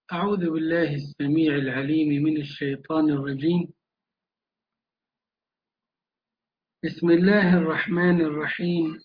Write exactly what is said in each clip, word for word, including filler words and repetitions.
أعوذ بالله السميع العليم من الشيطان الرجيم. بسم الله الرحمن الرحيم.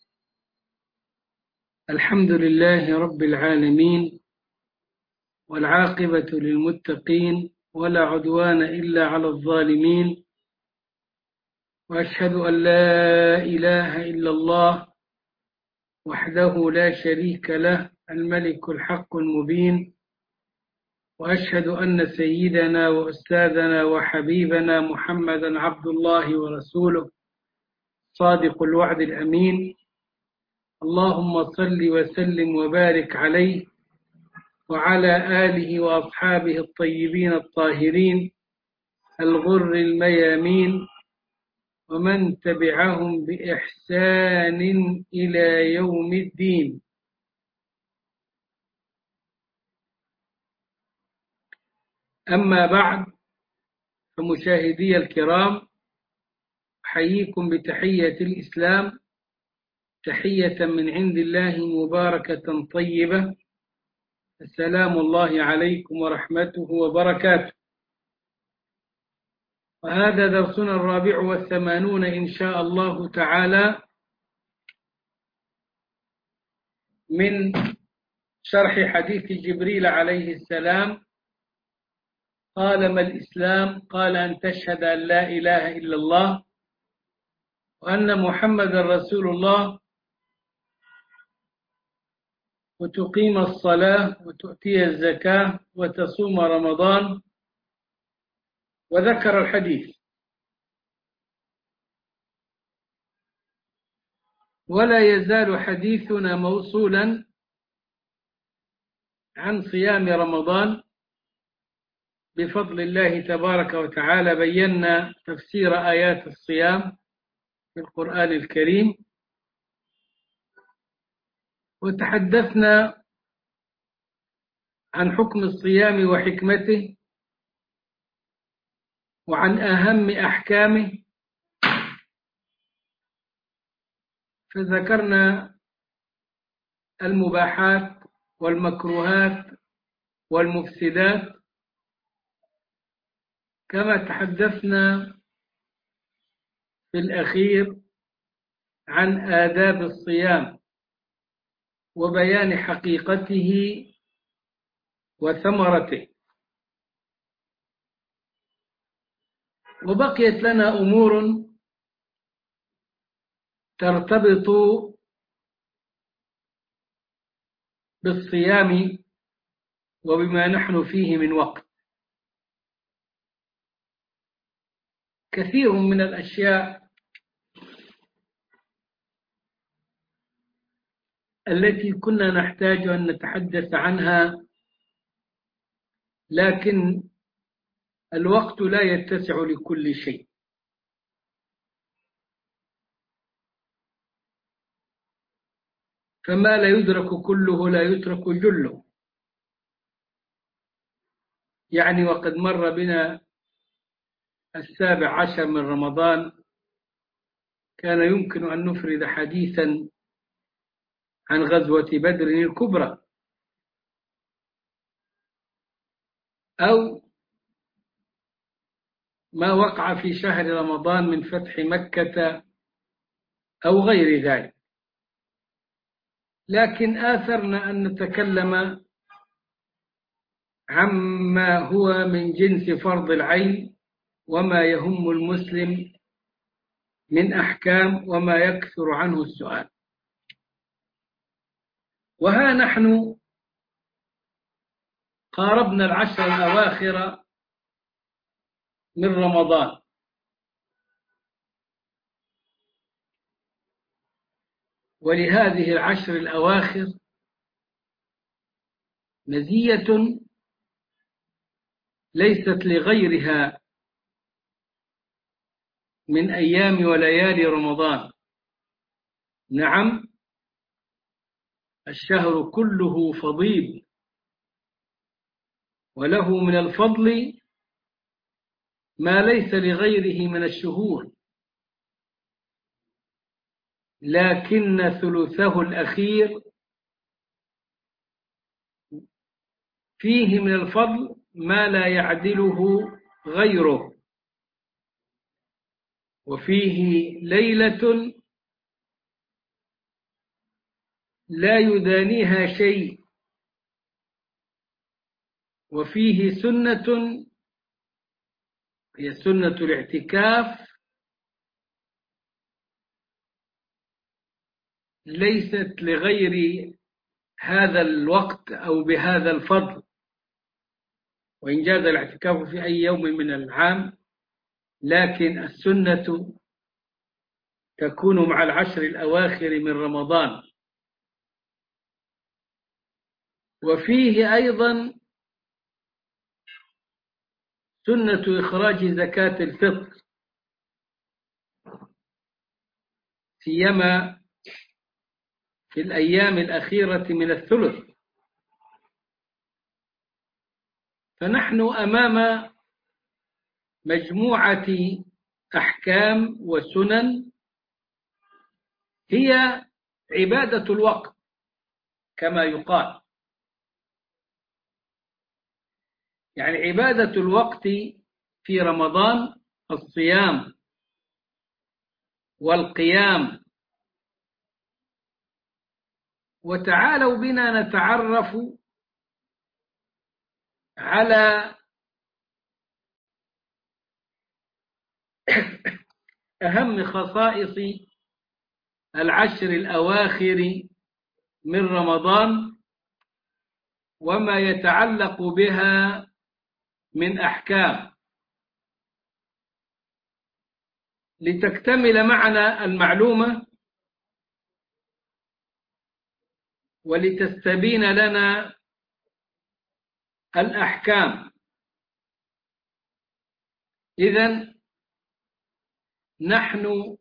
الحمد لله رب العالمين، والعاقبة للمتقين، ولا عدوان إلا على الظالمين، وأشهد أن لا إله إلا الله وحده لا شريك له الملك الحق المبين، وأشهد أن سيدنا وأستاذنا وحبيبنا محمدا عبد الله ورسوله صادق الوعد الأمين. اللهم صل وسلم وبارك عليه وعلى آله وأصحابه الطيبين الطاهرين الغر الميامين، ومن تبعهم بإحسان إلى يوم الدين. أما بعد، فمشاهدي الكرام، أحييكم بتحية الإسلام، تحية من عند الله مباركة طيبة. السلام الله عليكم ورحمته وبركاته. وهذا درسنا الرابع والثمانون إن شاء الله تعالى من شرح حديث جبريل عليه السلام. قال: ما الإسلام؟ قال: أن تشهد أن لا إله إلا الله وأن محمد رسول الله، وتقيم الصلاة، وتؤتي الزكاة، وتصوم رمضان. وذكر الحديث. ولا يزال حديثنا موصولا عن صيام رمضان بفضل الله تبارك وتعالى. بينا تفسير آيات الصيام في القرآن الكريم، وتحدثنا عن حكم الصيام وحكمته وعن أهم أحكامه، فذكرنا المباحات والمكروهات والمفسدات، كما تحدثنا في الأخير عن آداب الصيام وبيان حقيقته وثمرته. وبقيت لنا أمور ترتبط بالصيام وبما نحن فيه من وقت. كثير من الأشياء التي كنا نحتاج أن نتحدث عنها، لكن الوقت لا يتسع لكل شيء. فما لا يدرك كله لا يترك جله. يعني وقد مر بنا السابع عشر من رمضان، كان يمكن أن نفرد حديثا عن غزوة بدر الكبرى، أو ما وقع في شهر رمضان من فتح مكة أو غير ذلك، لكن آثرنا أن نتكلم عما هو من جنس فرض العين، وما يهم المسلم من أحكام، وما يكثر عنه السؤال. وها نحن قاربنا العشر الأواخر من رمضان، ولهذه العشر الأواخر مزية ليست لغيرها من أيام وليالي رمضان. نعم، الشهر كله فضيل، وله من الفضل ما ليس لغيره من الشهور، لكن ثلثه الأخير فيه من الفضل ما لا يعدله غيره، وفيه ليلة لا يدانيها شيء، وفيه سنة هي سنة الاعتكاف ليست لغير هذا الوقت أو بهذا الفضل، وإن جاز الاعتكاف في أي يوم من العام، لكن السنة تكون مع العشر الأواخر من رمضان. وفيه أيضا سنة إخراج زكاة الفطر، سيما في الأيام الأخيرة من الثلث. فنحن أمام مجموعة أحكام وسنن هي عبادة الوقت كما يقال، يعني عبادة الوقت في رمضان الصيام والقيام. وتعالوا بنا نتعرف على أهم خصائص العشر الأواخر من رمضان وما يتعلق بها من أحكام، لتكتمل معنا المعلومة ولتستبين لنا الأحكام. إذن نحن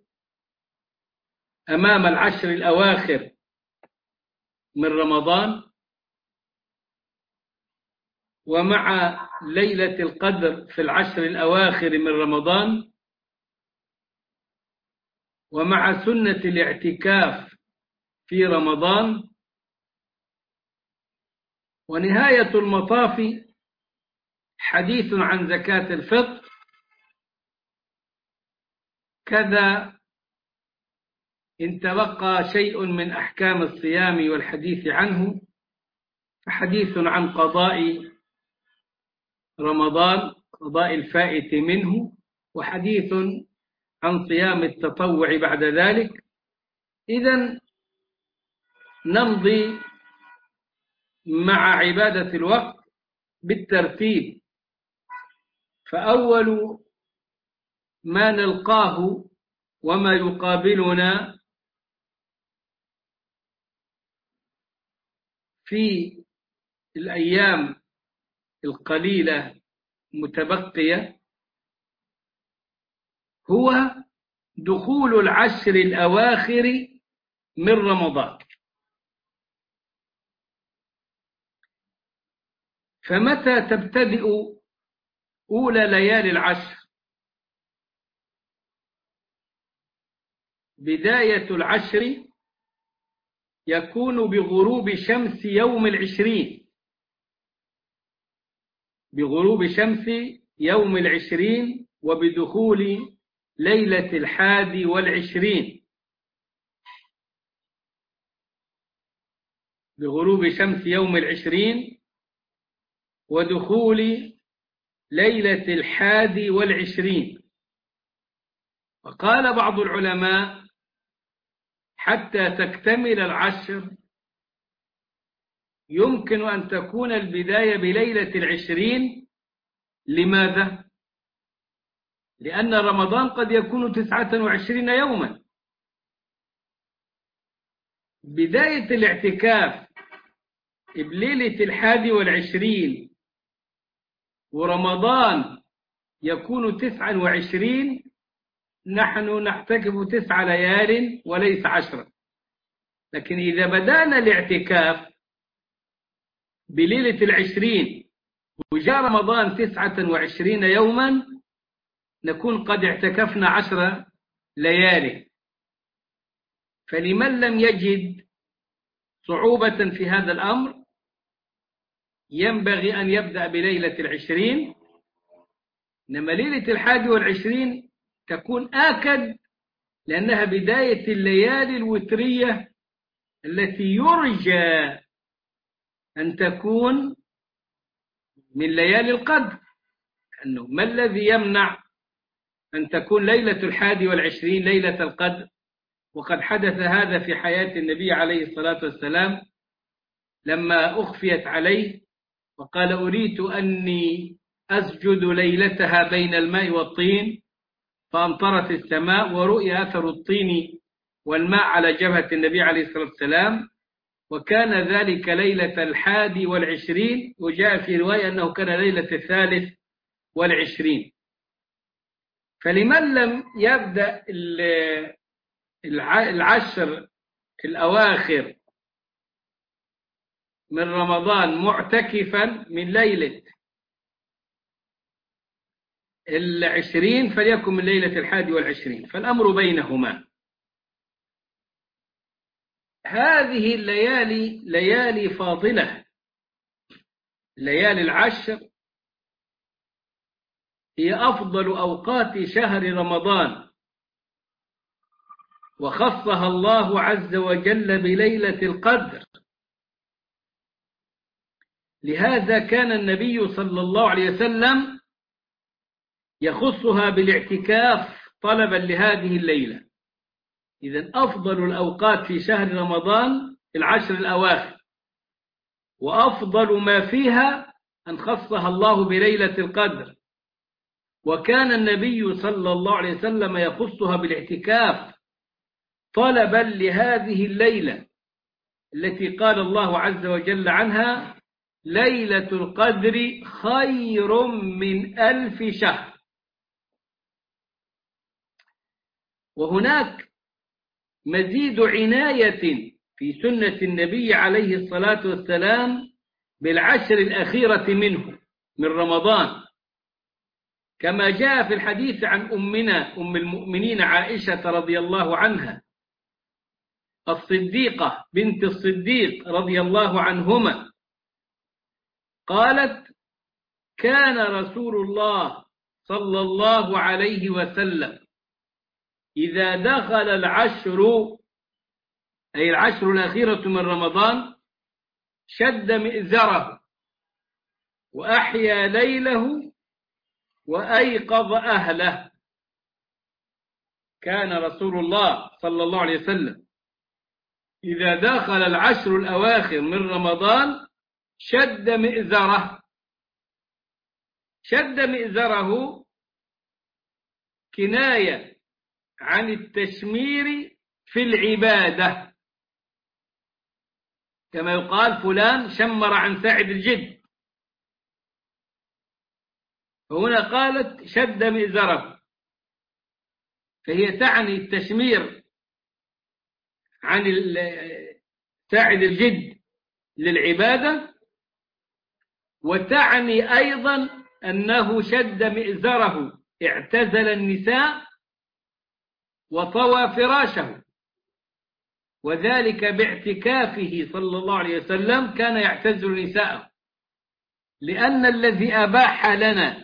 أمام العشر الأواخر من رمضان، ومع ليلة القدر في العشر الأواخر من رمضان، ومع سنة الاعتكاف في رمضان، ونهاية المطاف حديث عن زكاة الفطر، كذا إن تبقى شيء من أحكام الصيام والحديث عنه فحديث عن قضاء رمضان، قضاء الفائت منه، وحديث عن صيام التطوع بعد ذلك. إذن نمضي مع عبادة الوقت بالترتيب. فأول ما نلقاه وما يقابلنا في الأيام القليلة متبقية هو دخول العشر الأواخر من رمضان. فمتى تبتدئ أولى ليالي العشر؟ بداية العشر يكون بغروب شمس يوم العشرين، بغروب شمس يوم العشرين وبدخول ليلة الحادي والعشرين، بغروب شمس يوم العشرين ودخول ليلة الحادي والعشرين. وقال بعض العلماء حتى تكتمل العشر يمكن أن تكون البداية بليلة العشرين. لماذا؟ لأن رمضان قد يكون تسعة وعشرين يوما. بداية الاعتكاف بليلة الحادي والعشرين، ورمضان يكون تسعة وعشرين، نحن نعتكف تسع ليال وليس عشرة. لكن إذا بدأنا الاعتكاف بليلة العشرين وجاء رمضان تسعة وعشرين يوما، نكون قد اعتكفنا عشر ليالي. فلمن لم يجد صعوبة في هذا الأمر ينبغي أن يبدأ بليلة العشرين، إنما ليلة الحادي والعشرين تكون آكد لأنها بداية الليالي الوترية التي يرجى أن تكون من ليالي القدر. أنه ما الذي يمنع أن تكون ليلة الحادي والعشرين ليلة القدر؟ وقد حدث هذا في حياة النبي عليه الصلاة والسلام لما أخفيت عليه وقال أريت أني أسجد ليلتها بين الماء والطين فأمطرت السماء ورؤي أثر الطين والماء على جبهة النبي عليه الصلاة والسلام، وكان ذلك ليلة الحادي والعشرين، وجاء في رواية أنه كان ليلة الثالث والعشرين. فلمن لم يبدأ العشر الأواخر من رمضان معتكفا من ليلة العشرين فليكن من ليلة الحادي والعشرين، فالأمر بينهما. هذه الليالي ليالي فاضلة، ليالي العشر هي أفضل أوقات شهر رمضان، وخصها الله عز وجل بليلة القدر. لهذا كان النبي صلى الله عليه وسلم يخصها بالاعتكاف طلبا لهذه الليلة. إذن أفضل الأوقات في شهر رمضان العشر الأواخر، وأفضل ما فيها أن خصها الله بليلة القدر، وكان النبي صلى الله عليه وسلم يخصها بالاعتكاف طلبا لهذه الليلة التي قال الله عز وجل عنها ليلة القدر خير من ألف شهر. وهناك مزيد عناية في سنة النبي عليه الصلاة والسلام بالعشر الأخيرة منه من رمضان، كما جاء في الحديث عن أمنا أم المؤمنين عائشة رضي الله عنها الصديقة بنت الصديق رضي الله عنهما قالت كان رسول الله صلى الله عليه وسلم إذا دخل العشر أي العشر الأخيرة من رمضان شد مئزره وأحيا ليله وأيقظ أهله. كان رسول الله صلى الله عليه وسلم إذا دخل العشر الأواخر من رمضان شد مئزره. شد مئزره كناية عن التشمير في العبادة، كما يقال فلان شمر عن ساعد الجد، فهنا قالت شد مئزره، فهي تعني التشمير عن ساعد الجد للعبادة، وتعني أيضا أنه شد مئزره اعتزل النساء وطوى فراشه، وذلك باعتكافه صلى الله عليه وسلم كان يعتزل نساءه، لأن الذي أباح لنا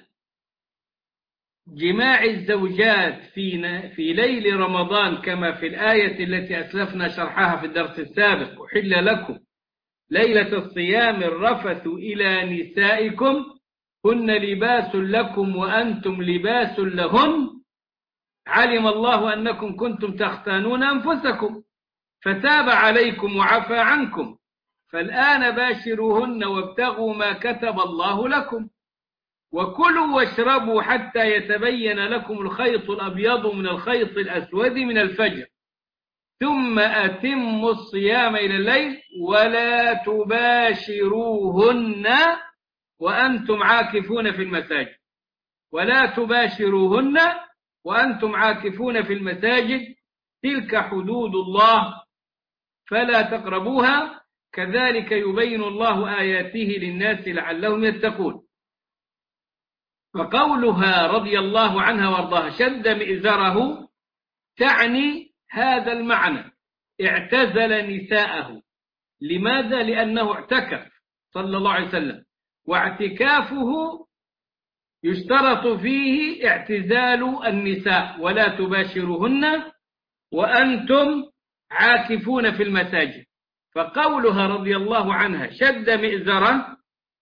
جماع الزوجات في في ليل رمضان كما في الآية التي أسلفنا شرحها في الدرس السابق أحل لكم ليلة الصيام الرفث إلى نسائكم هن لباس لكم وأنتم لباس لهن علم الله أنكم كنتم تختانون أنفسكم فتاب عليكم وعفى عنكم فالآن باشروهن وابتغوا ما كتب الله لكم وكلوا واشربوا حتى يتبين لكم الخيط الأبيض من الخيط الأسود من الفجر ثم أتموا الصيام إلى الليل ولا تباشروهن وأنتم عاكفون في المساجد ولا تباشروهن وأنتم عاكفون في المساجد تلك حدود الله فلا تقربوها كذلك يبين الله آياته للناس لعلهم يتقون. فقولها رضي الله عنها وارضاها شد مئزره تعني هذا المعنى، اعتزل نساءه. لماذا؟ لأنه اعتكف صلى الله عليه وسلم، واعتكافه يشترط فيه اعتزال النساء ولا تباشرهن وأنتم عاكفون في المساجد. فقولها رضي الله عنها شد مئزرة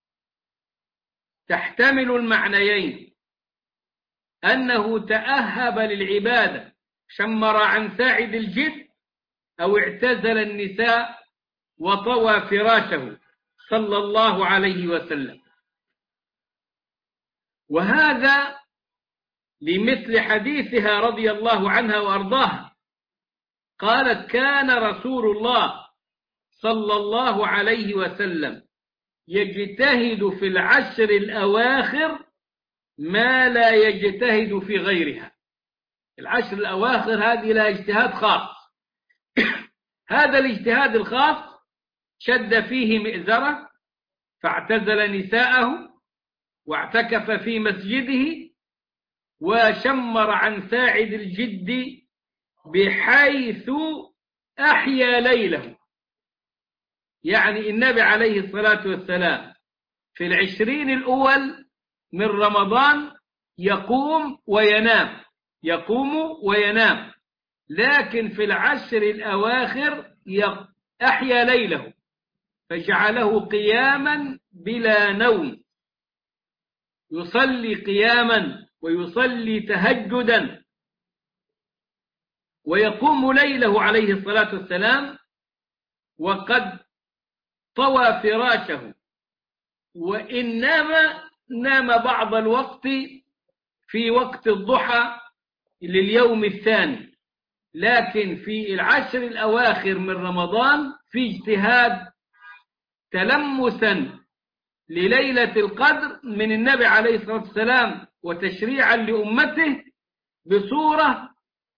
تحتمل المعنيين، أنه تأهب للعبادة شمر عن ساعد الجد، أو اعتزل النساء وطوى فراشه صلى الله عليه وسلم. وهذا لمثل حديثها رضي الله عنها وأرضاها، قالت كان رسول الله صلى الله عليه وسلم يجتهد في العشر الأواخر ما لا يجتهد في غيرها. العشر الأواخر هذه لها اجتهاد خاص. هذا الاجتهاد الخاص شد فيه مئزرة فاعتزل نساءه واعتكف في مسجده وشمر عن ساعد الجد بحيث أحيا ليله. يعني النبي عليه الصلاة والسلام في العشرين الأول من رمضان يقوم وينام يقوم وينام، لكن في العشر الأواخر أحيا ليله فجعله قياما بلا نوم، يصلي قياما ويصلي تهجدا ويقوم ليله عليه الصلاة والسلام وقد طوى فراشه، وإنما نام بعض الوقت في وقت الضحى لليوم الثاني. لكن في العشر الأواخر من رمضان في اجتهاد تلمسا لليلة القدر من النبي عليه الصلاة والسلام وتشريعا لأمته بصورة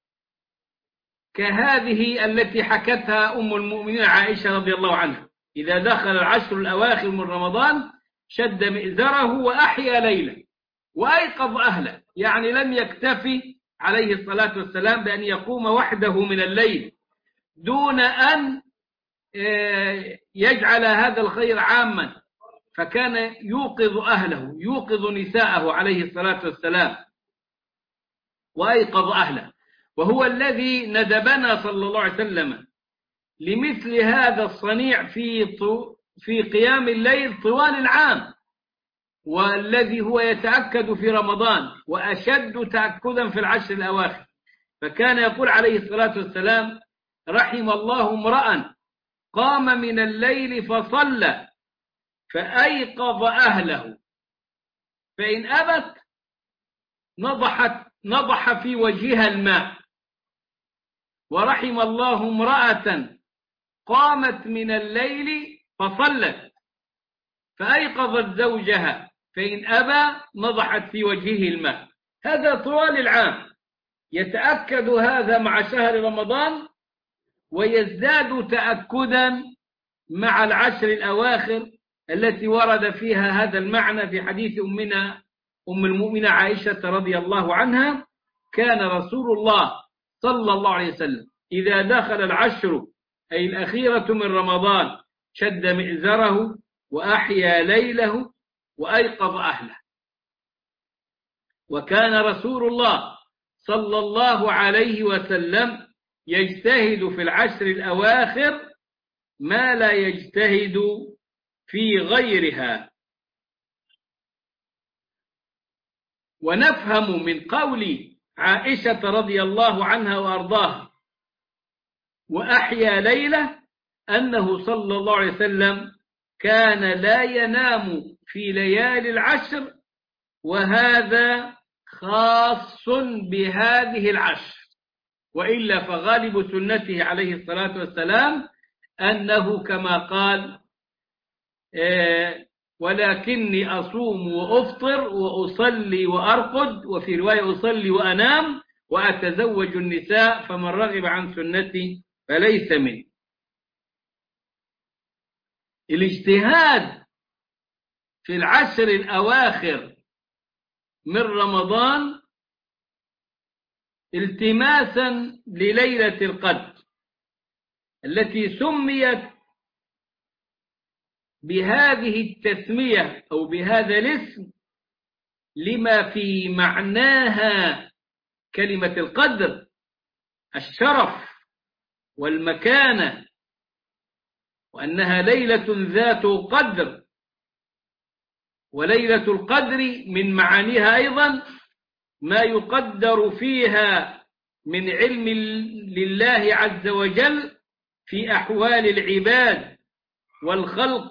كهذه التي حكتها أم المؤمنين عائشة رضي الله عنها: إذا دخل العشر الأواخر من رمضان شد مئزره وأحيا ليله وأيقظ أهله. يعني لم يكتفي عليه الصلاة والسلام بأن يقوم وحده من الليل دون أن يجعل هذا الخير عاما، فكان يوقظ أهله يوقظ نساءه عليه الصلاة والسلام وأيقظ أهله. وهو الذي ندبنا صلى الله عليه وسلم لمثل هذا الصنيع في في قيام الليل طوال العام، والذي هو يتأكد في رمضان وأشد تأكدا في العشر الأواخر. فكان يقول عليه الصلاة والسلام: رحم الله امرأ قام من الليل فصلى فأيقظ أهله فإن أبت نضحت نضح في وجهها الماء، ورحم الله امرأة قامت من الليل فصلت فأيقظت زوجها فإن أبى نضحت في وجهه الماء. هذا طوال العام يتأكد هذا مع شهر رمضان ويزداد تأكدا مع العشر الأواخر التي ورد فيها هذا المعنى في حديث أمنا أم المؤمنين عائشة رضي الله عنها: كان رسول الله صلى الله عليه وسلم إذا دخل العشر أي الأخيرة من رمضان شد مئزره وأحيا ليله وأيقظ أهله. وكان رسول الله صلى الله عليه وسلم يجتهد في العشر الأواخر ما لا يجتهد في غيرها. ونفهم من قول عائشة رضي الله عنها وأرضاها وأحيا ليلة أنه صلى الله عليه وسلم كان لا ينام في ليالي العشر، وهذا خاص بهذه العشر، وإلا فغالب سنته عليه الصلاة والسلام أنه كما قال: ولكني أصوم وأفطر وأصلي وأرقد، وفي رواية أصلي وأنام وأتزوج النساء، فمن رغب عن سنتي فليس مني. الاجتهاد في العشر الأواخر من رمضان التماسا لليلة القدر التي سميت بهذه التسمية أو بهذا الاسم لما في معناها كلمة القدر، الشرف والمكانة، وأنها ليلة ذات قدر. وليلة القدر من معانيها أيضا ما يقدر فيها من علم لله عز وجل في أحوال العباد والخلق،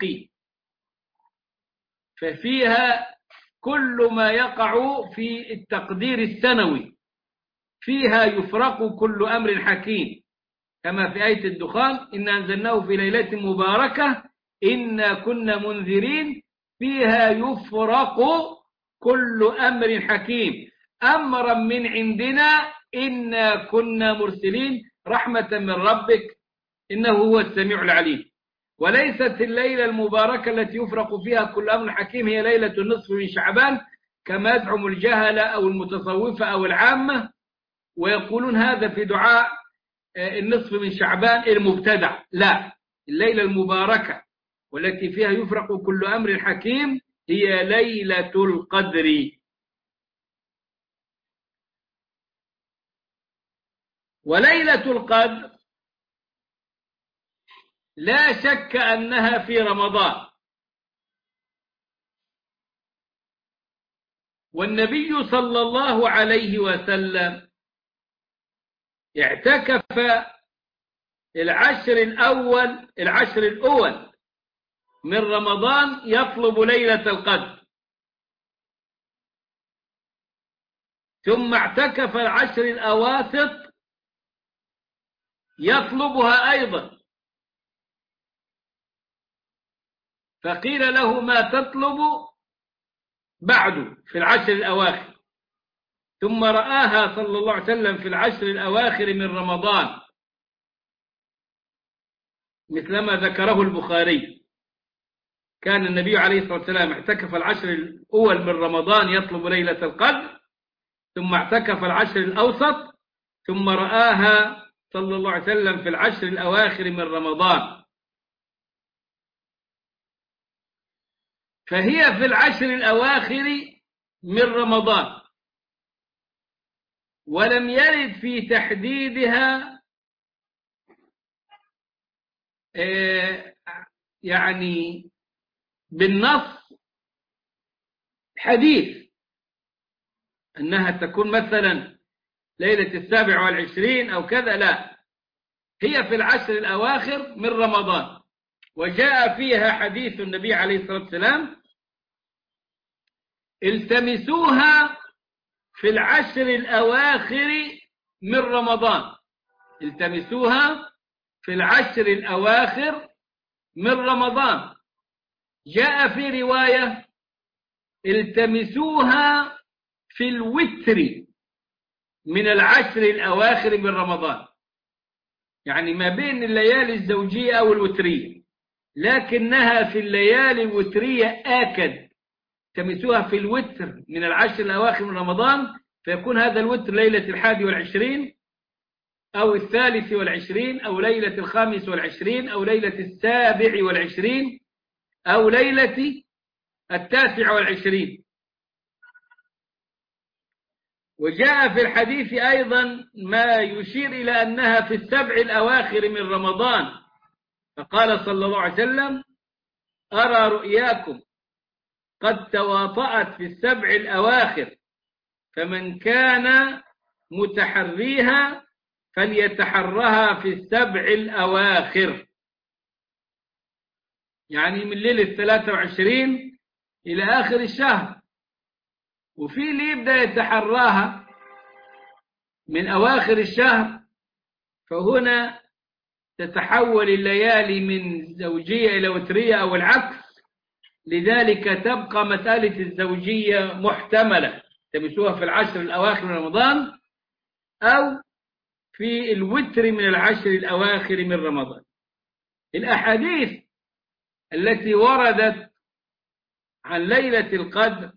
ففيها كل ما يقع في التقدير السنوي، فيها يفرق كل أمر حكيم، كما في آية الدخان: إنا أنزلناه في ليلة مباركة إنا كنا منذرين فيها يفرق كل أمر حكيم أمرا من عندنا إنا كنا مرسلين رحمة من ربك إنه هو السميع العليم. وليست الليلة المباركة التي يفرق فيها كل أمر حكيم هي ليلة النصف من شعبان كما يزعم الجهلة أو المتصوفة أو العامة، ويقولون هذا في دعاء النصف من شعبان المبتدع. لا، الليلة المباركة والتي فيها يفرق كل أمر حكيم هي ليلة القدر. وليلة القدر لا شك أنها في رمضان، والنبي صلى الله عليه وسلم اعتكف العشر الأول العشر الأول من رمضان يطلب ليلة القدر، ثم اعتكف العشر الأواسط يطلبها أيضا، فقيل له ما تطلب بعد في العشر الأواخر، ثم رآها صلى الله عليه وسلم في العشر الأواخر من رمضان مثلما ذكره البخاري. كان النبي عليه الصلاة والسلام اعتكف العشر الأول من رمضان يطلب ليلة القدر، ثم اعتكف العشر الأوسط، ثم رآها صلى الله عليه وسلم في العشر الأواخر من رمضان، فهي في العشر الأواخر من رمضان، ولم يرد في تحديدها يعني بالنص حديث أنها تكون مثلا ليلة السابع والعشرين أو كذا، لا، هي في العشر الأواخر من رمضان. وجاء فيها حديث النبي عليه الصلاة والسلام: التمسوها في العشر الأواخر من رمضان، التمسوها في العشر الأواخر من رمضان. جاء في رواية: التمسوها في الوتر من العشر الأواخر من رمضان، يعني ما بين الليالي الزوجية أو الوترية، لكنها في الليالي الوترية آكد. تمسوها في الوتر من العشر الأواخر من رمضان، فيكون هذا الوتر ليلة الحادي والعشرين أو الثالث والعشرين أو ليلة الخامس والعشرين أو ليلة السابع والعشرين أو ليلة التاسع والعشرين. وجاء في الحديث أيضا ما يشير إلى أنها في السبع الأواخر من رمضان، فقال صلى الله عليه وسلم: أرى رؤياكم قد تواطأت في السبع الأواخر، فمن كان متحريها فليتحرها في السبع الأواخر، يعني من ليلة الثلاثة وعشرين إلى آخر الشهر. وفي اللي يبدأ يتحراها من أواخر الشهر، فهنا تتحول الليالي من زوجية إلى وترية أو العكس، لذلك تبقى مسألة الزوجية محتملة، تمسوها في العشر الأواخر من رمضان أو في الوتر من العشر الأواخر من رمضان. الأحاديث التي وردت عن ليلة القدر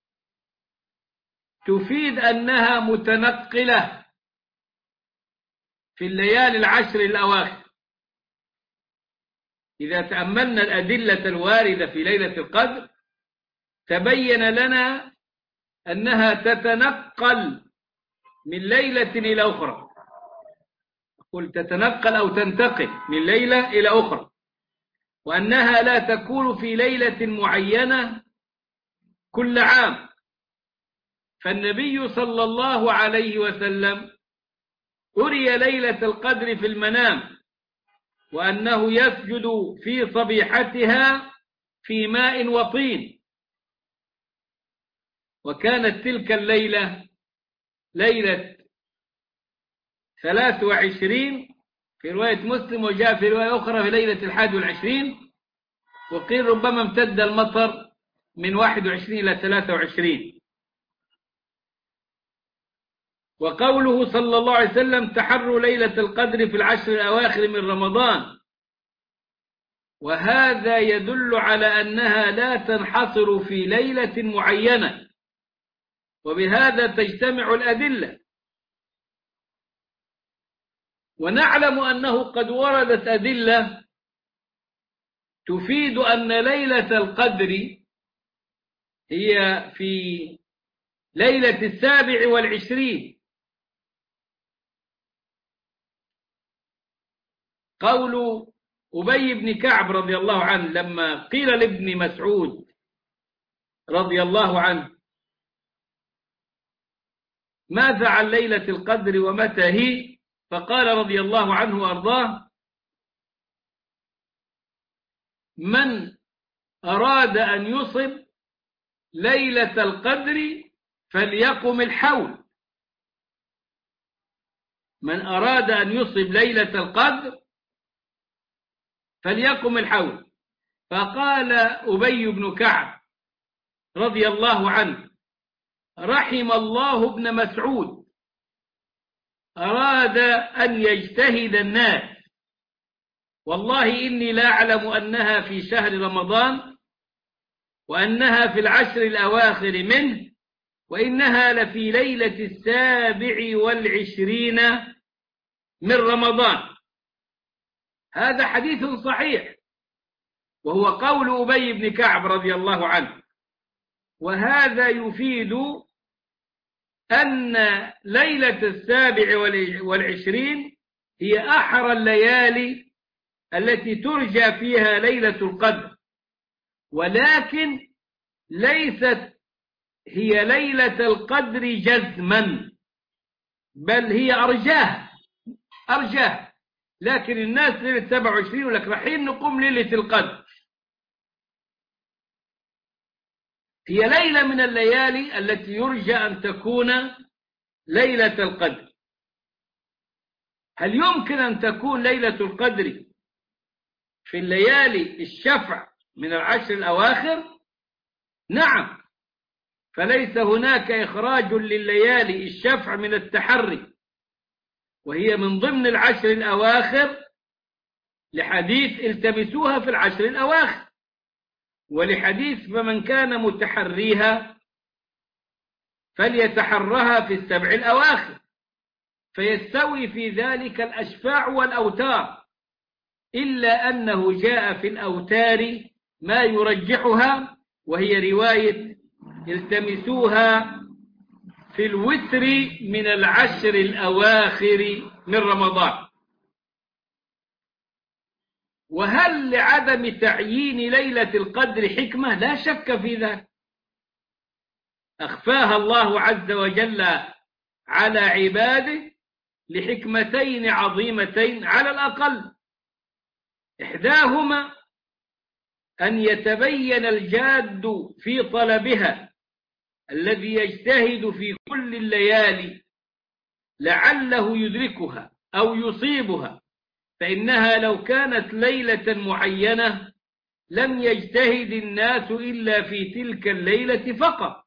تفيد أنها متنقلة في الليالي العشر الأواخر، إذا تأملنا الأدلة الواردة في ليلة القدر تبين لنا أنها تتنقل من ليلة إلى أخرى. قل تتنقل أو تنتقل من ليلة إلى أخرى، وأنها لا تكون في ليلة معينة كل عام. فالنبي صلى الله عليه وسلم أري ليلة القدر في المنام، وأنه يسجد في صبيحتها في ماء وطين، وكانت تلك الليلة ليلة ثلاث وعشرين في رواية مسلم، وجاء في رواية أخرى في ليلة الحادي والعشرين، وقيل ربما امتد المطر من واحد وعشرين إلى ثلاثة وعشرين. وقوله صلى الله عليه وسلم تحروا ليلة القدر في العشر الأواخر من رمضان، وهذا يدل على أنها لا تنحصر في ليلة معينة، وبهذا تجتمع الأدلة. ونعلم أنه قد وردت أدلة تفيد أن ليلة القدر هي في ليلة السابع والعشرين. قول أبي بن كعب رضي الله عنه لما قيل لابن مسعود رضي الله عنه ماذا عن ليلة القدر ومتى هي، فقال رضي الله عنه وأرضاه من أراد أن يصب ليلة القدر فليقم الحول. من أراد أن يصب ليلة القدر فليقم الحول. فقال أبي بن كعب رضي الله عنه رحم الله ابن مسعود، أراد أن يجتهد الناس، والله إني لا أعلم أنها في شهر رمضان، وأنها في العشر الأواخر منه، وإنها لفي ليلة السابع والعشرين من رمضان. هذا حديث صحيح، وهو قول أبي بن كعب رضي الله عنه. وهذا يفيد أن ليلة السابع والعشرين هي أحرى الليالي التي ترجى فيها ليلة القدر، ولكن ليست هي ليلة القدر جزما، بل هي أرجاه أرجاه لكن الناس ليلة سبعة وعشرين ولك رايحين نقوم ليلة القدر. هي ليلة من الليالي التي يرجى أن تكون ليلة القدر. هل يمكن أن تكون ليلة القدر في الليالي الشفع من العشر الأواخر؟ نعم، فليس هناك إخراج لليالي الشفع من التحري، وهي من ضمن العشر الأواخر لحديث التمسوها في العشر الأواخر، ولحديث فمن كان متحريها فليتحرها في السبع الأواخر، فيستوي في ذلك الأشفاع والأوتار، إلا أنه جاء في الأوتار ما يرجحها، وهي رواية التمسوها في الوتر من العشر الأواخر من رمضان. وهل لعدم تعيين ليلة القدر حكمة؟ لا شك في ذلك، أخفاها الله عز وجل على عباده لحكمتين عظيمتين على الأقل. إحداهما أن يتبين الجاد في طلبها الذي يجتهد في كل الليالي لعله يدركها أو يصيبها، فإنها لو كانت ليلة معينة لم يجتهد الناس إلا في تلك الليلة فقط.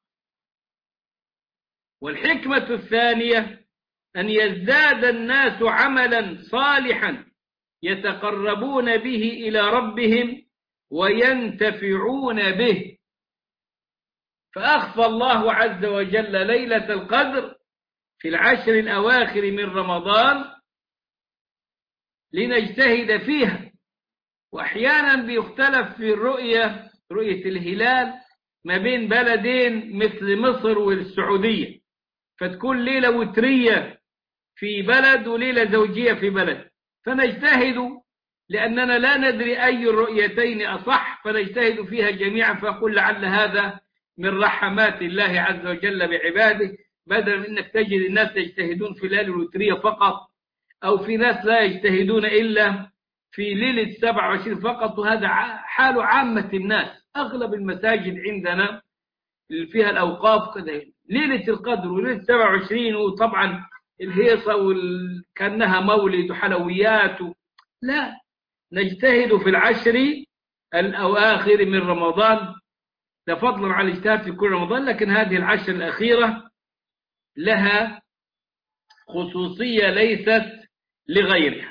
والحكمة الثانية أن يزداد الناس عملا صالحا يتقربون به إلى ربهم وينتفعون به، فأخفى الله عز وجل ليلة القدر في العشر الأواخر من رمضان لنجتهد فيها، وأحيانا بيختلف في الرؤية، رؤية الهلال ما بين بلدين مثل مصر والسعودية، فتكون ليلة وترية في بلد وليلة زوجية في بلد، فنجتهد لأننا لا ندري أي الرؤيتين أصح، فنجتهد فيها جميعا، فأقول لعل هذا من رحمات الله عز وجل بعباده، بدل من أنك تجد الناس يجتهدون في الليلة الوترية فقط، أو في ناس لا يجتهدون إلا في ليلة سبعة وعشرين فقط، وهذا حال عامة الناس. أغلب المساجد عندنا اللي فيها الأوقاف كذا ليلة القدر وليلة سبعة وعشرين، وطبعا الهيصة وكأنها مولد وحلويات و... لا، نجتهد في العشر الأواخر من رمضان، ده فضلا على الاجتهاد في كل رمضان، لكن هذه العشر الأخيرة لها خصوصية ليست لغيرها،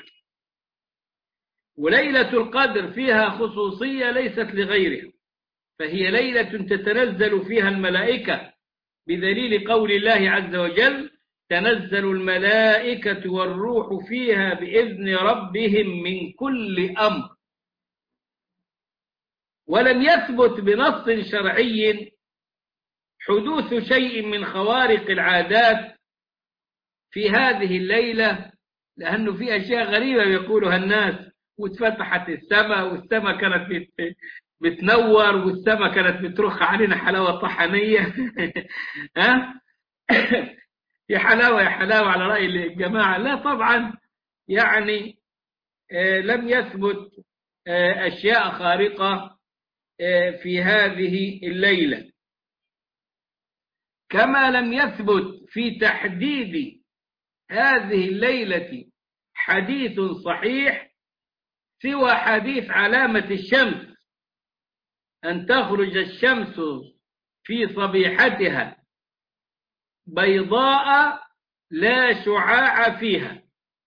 وليلة القدر فيها خصوصية ليست لغيرها، فهي ليلة تتنزل فيها الملائكة بدليل قول الله عز وجل: تنزل الملائكة والروح فيها بإذن ربهم من كل أمر. ولم يثبت بنص شرعي حدوث شيء من خوارق العادات في هذه الليلة، لأنه في أشياء غريبة يقولها الناس، واتفتحت السماء والسماء كانت بتنور والسماء كانت بترخ علينا حلاوة طحنية ها يا حلاوة يا حلاوة على رأي الجماعة. لا طبعا، يعني آه لم يثبت آه أشياء خارقة آه في هذه الليلة، كما لم يثبت في تحديد هذه الليلة حديث صحيح سوى حديث علامة الشمس، أن تخرج الشمس في صبيحتها بيضاء لا شعاع فيها.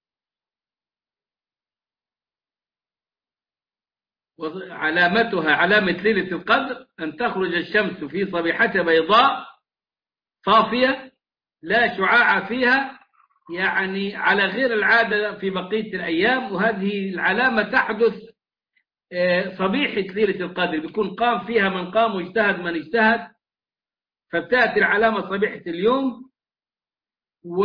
علامتها علامة ليلة القدر أن تخرج الشمس في صبيحتها بيضاء صافية لا شعاع فيها، يعني على غير العادة في بقية الأيام، وهذه العلامة تحدث صبيحة ليلة القدر، بيكون قام فيها من قام واجتهد من اجتهد، فبتأتي العلامة صبيحة اليوم، و...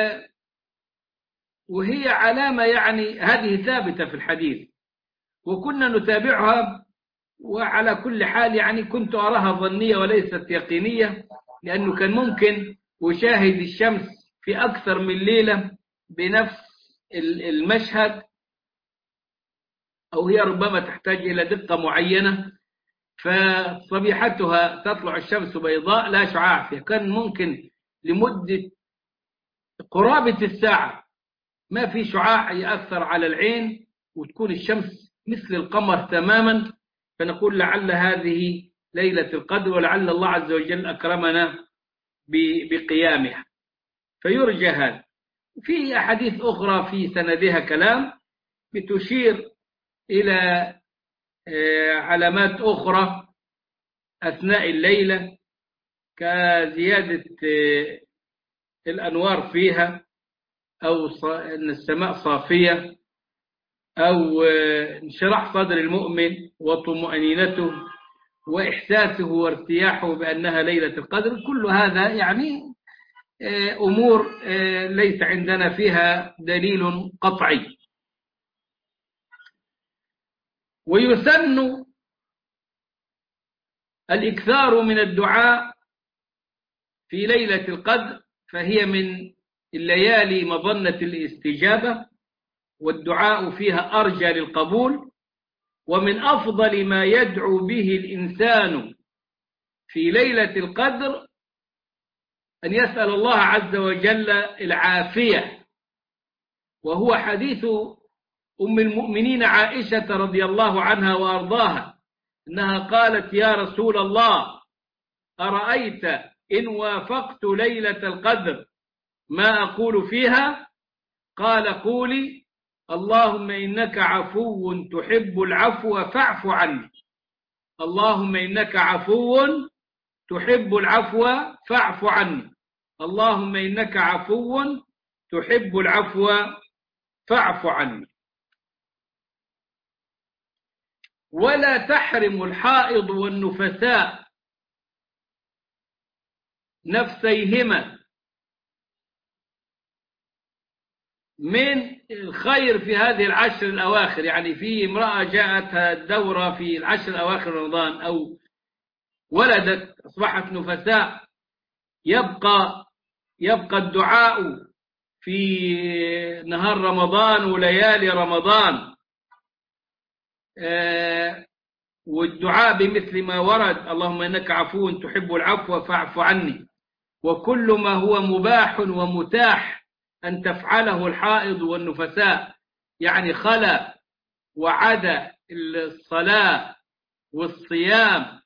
وهي علامة يعني هذه ثابتة في الحديث، وكنا نتابعها، وعلى كل حال يعني كنت أراها ظنية وليست يقينية، لأنه كان ممكن أشاهد الشمس في أكثر من ليلة بنفس المشهد، أو هي ربما تحتاج إلى دقة معينة، فصبيحتها تطلع الشمس بيضاء لا شعاع فيها، كان ممكن لمدة قرابة الساعة ما في شعاع يأثر على العين، وتكون الشمس مثل القمر تماما، فنقول لعل هذه ليلة القدر، ولعل الله عز وجل أكرمنا بقيامها، فيرجى هذا. في أحاديث أخرى في سندها كلام بتشير إلى علامات أخرى أثناء الليلة، كزيادة الأنوار فيها، أو أن السماء صافية، أو انشراح صدر المؤمن وطمأنينته وإحساسه وارتياحه بأنها ليلة القدر. كل هذا يعني أمور ليس عندنا فيها دليل قطعي. ويسن الإكثار من الدعاء في ليلة القدر، فهي من الليالي مظنة الاستجابة، والدعاء فيها أرجى للقبول، ومن أفضل ما يدعو به الإنسان في ليلة القدر أن يسأل الله عز وجل العافية، وهو حديث أم المؤمنين عائشة رضي الله عنها وأرضاها، أنها قالت: يا رسول الله، أرأيت إن وافقت ليلة القدر ما أقول فيها؟ قال: قولي: اللهم إنك عفو تحب العفو فاعف عني. اللهم إنك عفو تحب العفو فاعف عني. اللهم إنك عفو تحب العفو فاعف عني. ولا تحرم الحائض والنفساء نفسيهما من الخير في هذه العشر الأواخر. يعني في امرأة جاءتها الدورة في العشر الأواخر رمضان أو ولدت أصبحت نفساء، يبقى يبقى الدعاء في نهار رمضان وليالي رمضان، والدعاء بمثل ما ورد: اللهم إنك عفو تحب العفو فاعف عني. وكل ما هو مباح ومتاح أن تفعله الحائض والنفساء، يعني خلا وعدا الصلاة والصيام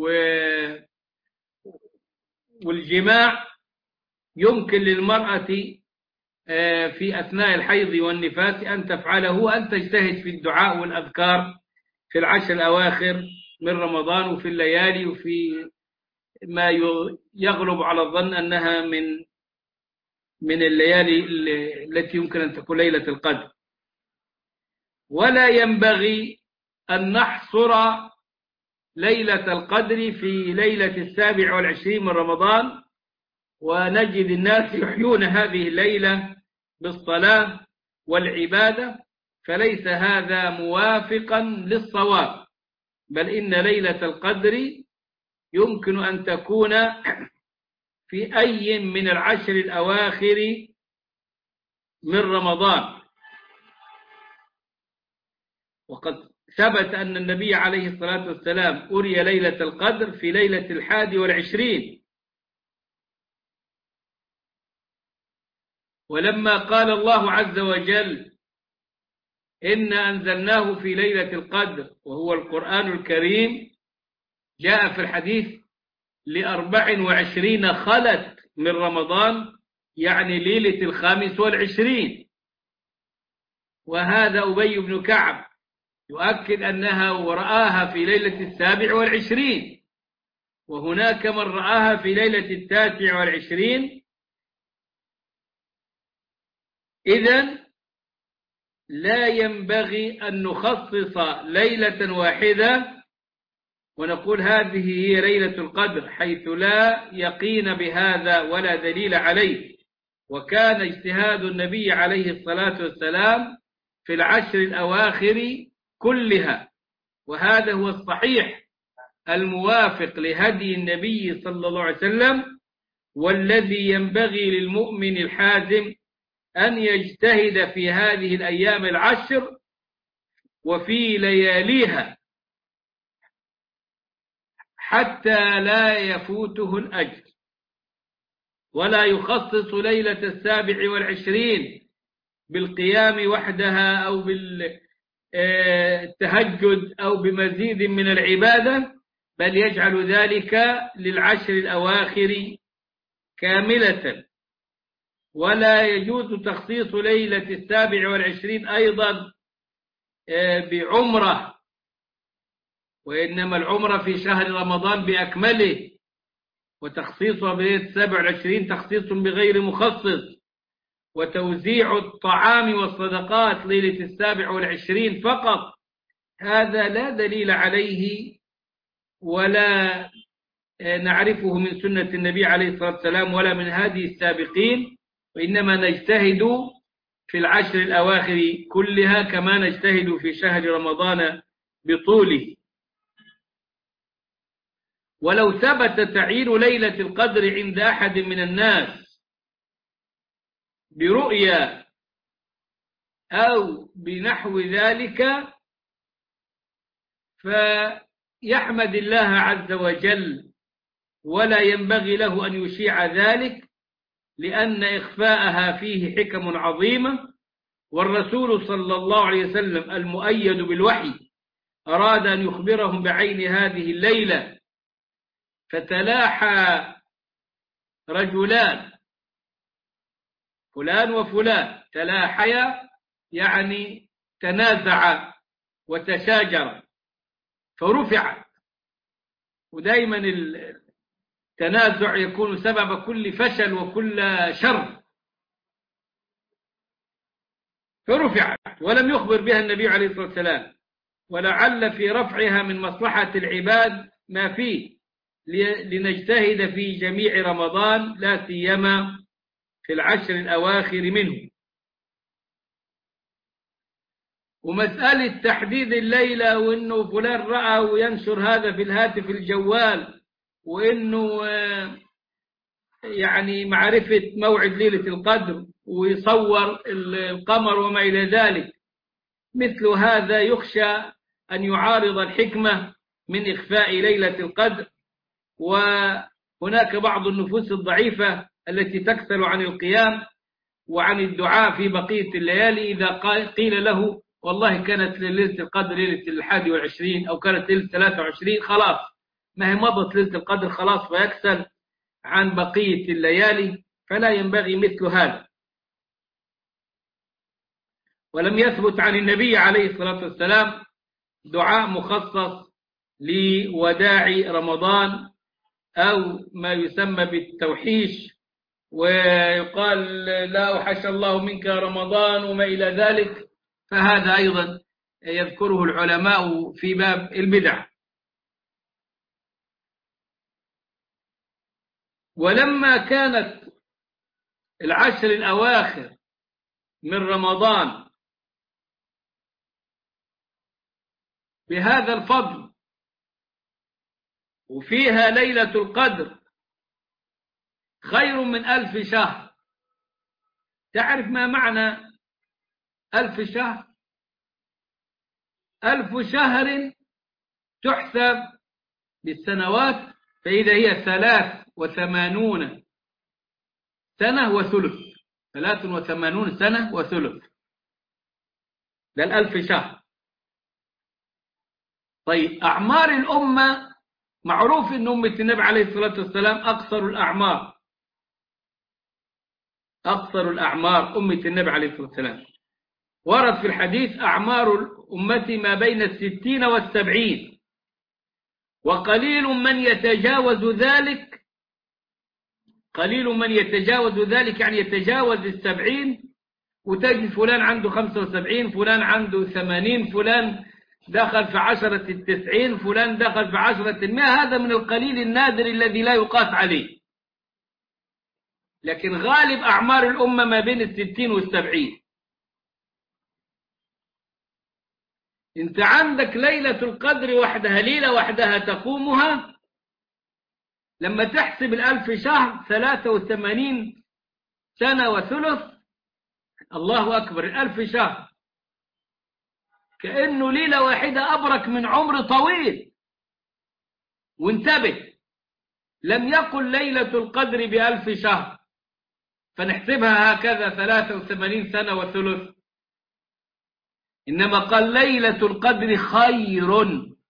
والجماع، يمكن للمرأة في أثناء الحيض والنفاس أن تفعله، وأن تجتهد في الدعاء والأذكار في العشر الأواخر من رمضان وفي الليالي وفي ما يغلب على الظن أنها من من الليالي التي يمكن أن تكون ليلة القدر. ولا ينبغي أن نحصر ليلة القدر في ليلة السابع والعشرين من رمضان ونجد الناس يحيون هذه الليلة بالصلاة والعبادة، فليس هذا موافقا للصواب، بل إن ليلة القدر يمكن أن تكون في أي من العشر الأواخر من رمضان. وقد ثبت أن النبي عليه الصلاة والسلام أري ليلة القدر في ليلة الحادي والعشرين، ولما قال الله عز وجل إنا أنزلناه في ليلة القدر وهو القرآن الكريم، جاء في الحديث لأربع وعشرين خلت من رمضان، يعني ليلة الخامس والعشرين. وهذا أبي بن كعب يؤكد أنها ورآها في ليلة السابع والعشرين، وهناك من رآها في ليلة التاسع والعشرين. إذن لا ينبغي أن نخصص ليلة واحدة ونقول هذه هي ليلة القدر، حيث لا يقين بهذا ولا دليل عليه. وكان اجتهاد النبي عليه الصلاة والسلام في العشر الأواخر كلها، وهذا هو الصحيح الموافق لهدي النبي صلى الله عليه وسلم، والذي ينبغي للمؤمن الحازم أن يجتهد في هذه الأيام العشر وفي لياليها حتى لا يفوته الأجر، ولا يخصص ليلة السابع والعشرين بالقيام وحدها أو بالتهجد أو بمزيد من العبادة، بل يجعل ذلك للعشر الأواخر كاملة. ولا يجوز تخصيص ليلة السابع والعشرين أيضا بعمرة، وإنما العمرة في شهر رمضان بأكمله، وتخصيصها بليلة السابع والعشرين تخصيص بغير مخصص. وتوزيع الطعام والصدقات ليلة السابع والعشرين فقط، هذا لا دليل عليه ولا نعرفه من سنة النبي عليه الصلاة والسلام ولا من هذه السابقين، وإنما نجتهد في العشر الأواخر كلها كما نجتهد في شهر رمضان بطوله. ولو ثبت تعيين ليلة القدر عند أحد من الناس برؤيا أو بنحو ذلك فيحمد الله عز وجل، ولا ينبغي له أن يشيع ذلك، لأن إخفاءها فيه حكم عظيمة. والرسول صلى الله عليه وسلم المؤيد بالوحي أراد أن يخبرهم بعين هذه الليلة، فتلاحى رجلان فلان وفلان، تلاحيا يعني تنازعا وتشاجرا فرفعت. ودائما التنازع يكون سبب كل فشل وكل شر، فرفعت ولم يخبر بها النبي عليه الصلاة والسلام. ولعل في رفعها من مصلحة العباد ما فيه، لنجتهد في جميع رمضان لا سيما في العشر الأواخر منه. ومسألة تحديد الليلة وإنه فلان رأى وينشر هذا في الهاتف الجوال، وإنه يعني معرفة موعد ليلة القدر ويصور القمر وما إلى ذلك، مثل هذا يخشى أن يعارض الحكمة من إخفاء ليلة القدر. وهناك بعض النفوس الضعيفة التي تكسل عن القيام وعن الدعاء في بقية الليالي، إذا قيل له والله كانت ليلة القدر ليلة الحادي والعشرين أو كانت ليلة ثلاثة وعشرين، خلاص ما هي مضت ليلة القدر خلاص، فيكسل عن بقية الليالي، فلا ينبغي مثل هذا. ولم يثبت عن النبي عليه الصلاة والسلام دعاء مخصص لوداع رمضان أو ما يسمى بالتوحيش، ويقال لا وحش الله منك رمضان وما إلى ذلك، فهذا أيضا يذكره العلماء في باب البدع. ولما كانت العشر الأواخر من رمضان بهذا الفضل وفيها ليلة القدر خير من ألف شهر، تعرف ما معنى ألف شهر؟ ألف شهر تحسب بالسنوات، فإذا هي ثلاث وثمانون سنة وثلث، ثلاث وثمانون سنة وثلث، ده الألف شهر. طيب أعمار الأمة معروف أن أمة النبي عليه الصلاة والسلام أقصر الأعمار، أقصر الأعمار أمة النبي عليه الصلاة والسلام، ورد في الحديث أعمار الأمة ما بين الستين والسبعين، وقليل من يتجاوز ذلك، قليل من يتجاوز ذلك يعني يتجاوز السبعين، وتجد فلان عنده خمسة وسبعين، فلان عنده ثمانين، فلان دخل في عشرة التسعين، فلان دخل في عشرة المئة، هذا من القليل النادر الذي لا يقاس عليه. لكن غالب أعمار الأمة ما بين الستين والسبعين. انت عندك ليلة القدر وحدها، ليلة وحدها تقومها، لما تحسب الألف شهر ثلاثة وثمانين سنة وثلث، الله أكبر، الألف شهر كأنه ليلة واحدة أبرك من عمر طويل. وانتبه، لم يقل ليلة القدر بألف شهر فنحسبها هكذا ثلاثة وثمانين سنة وثلث، إنما قال ليلة القدر خير.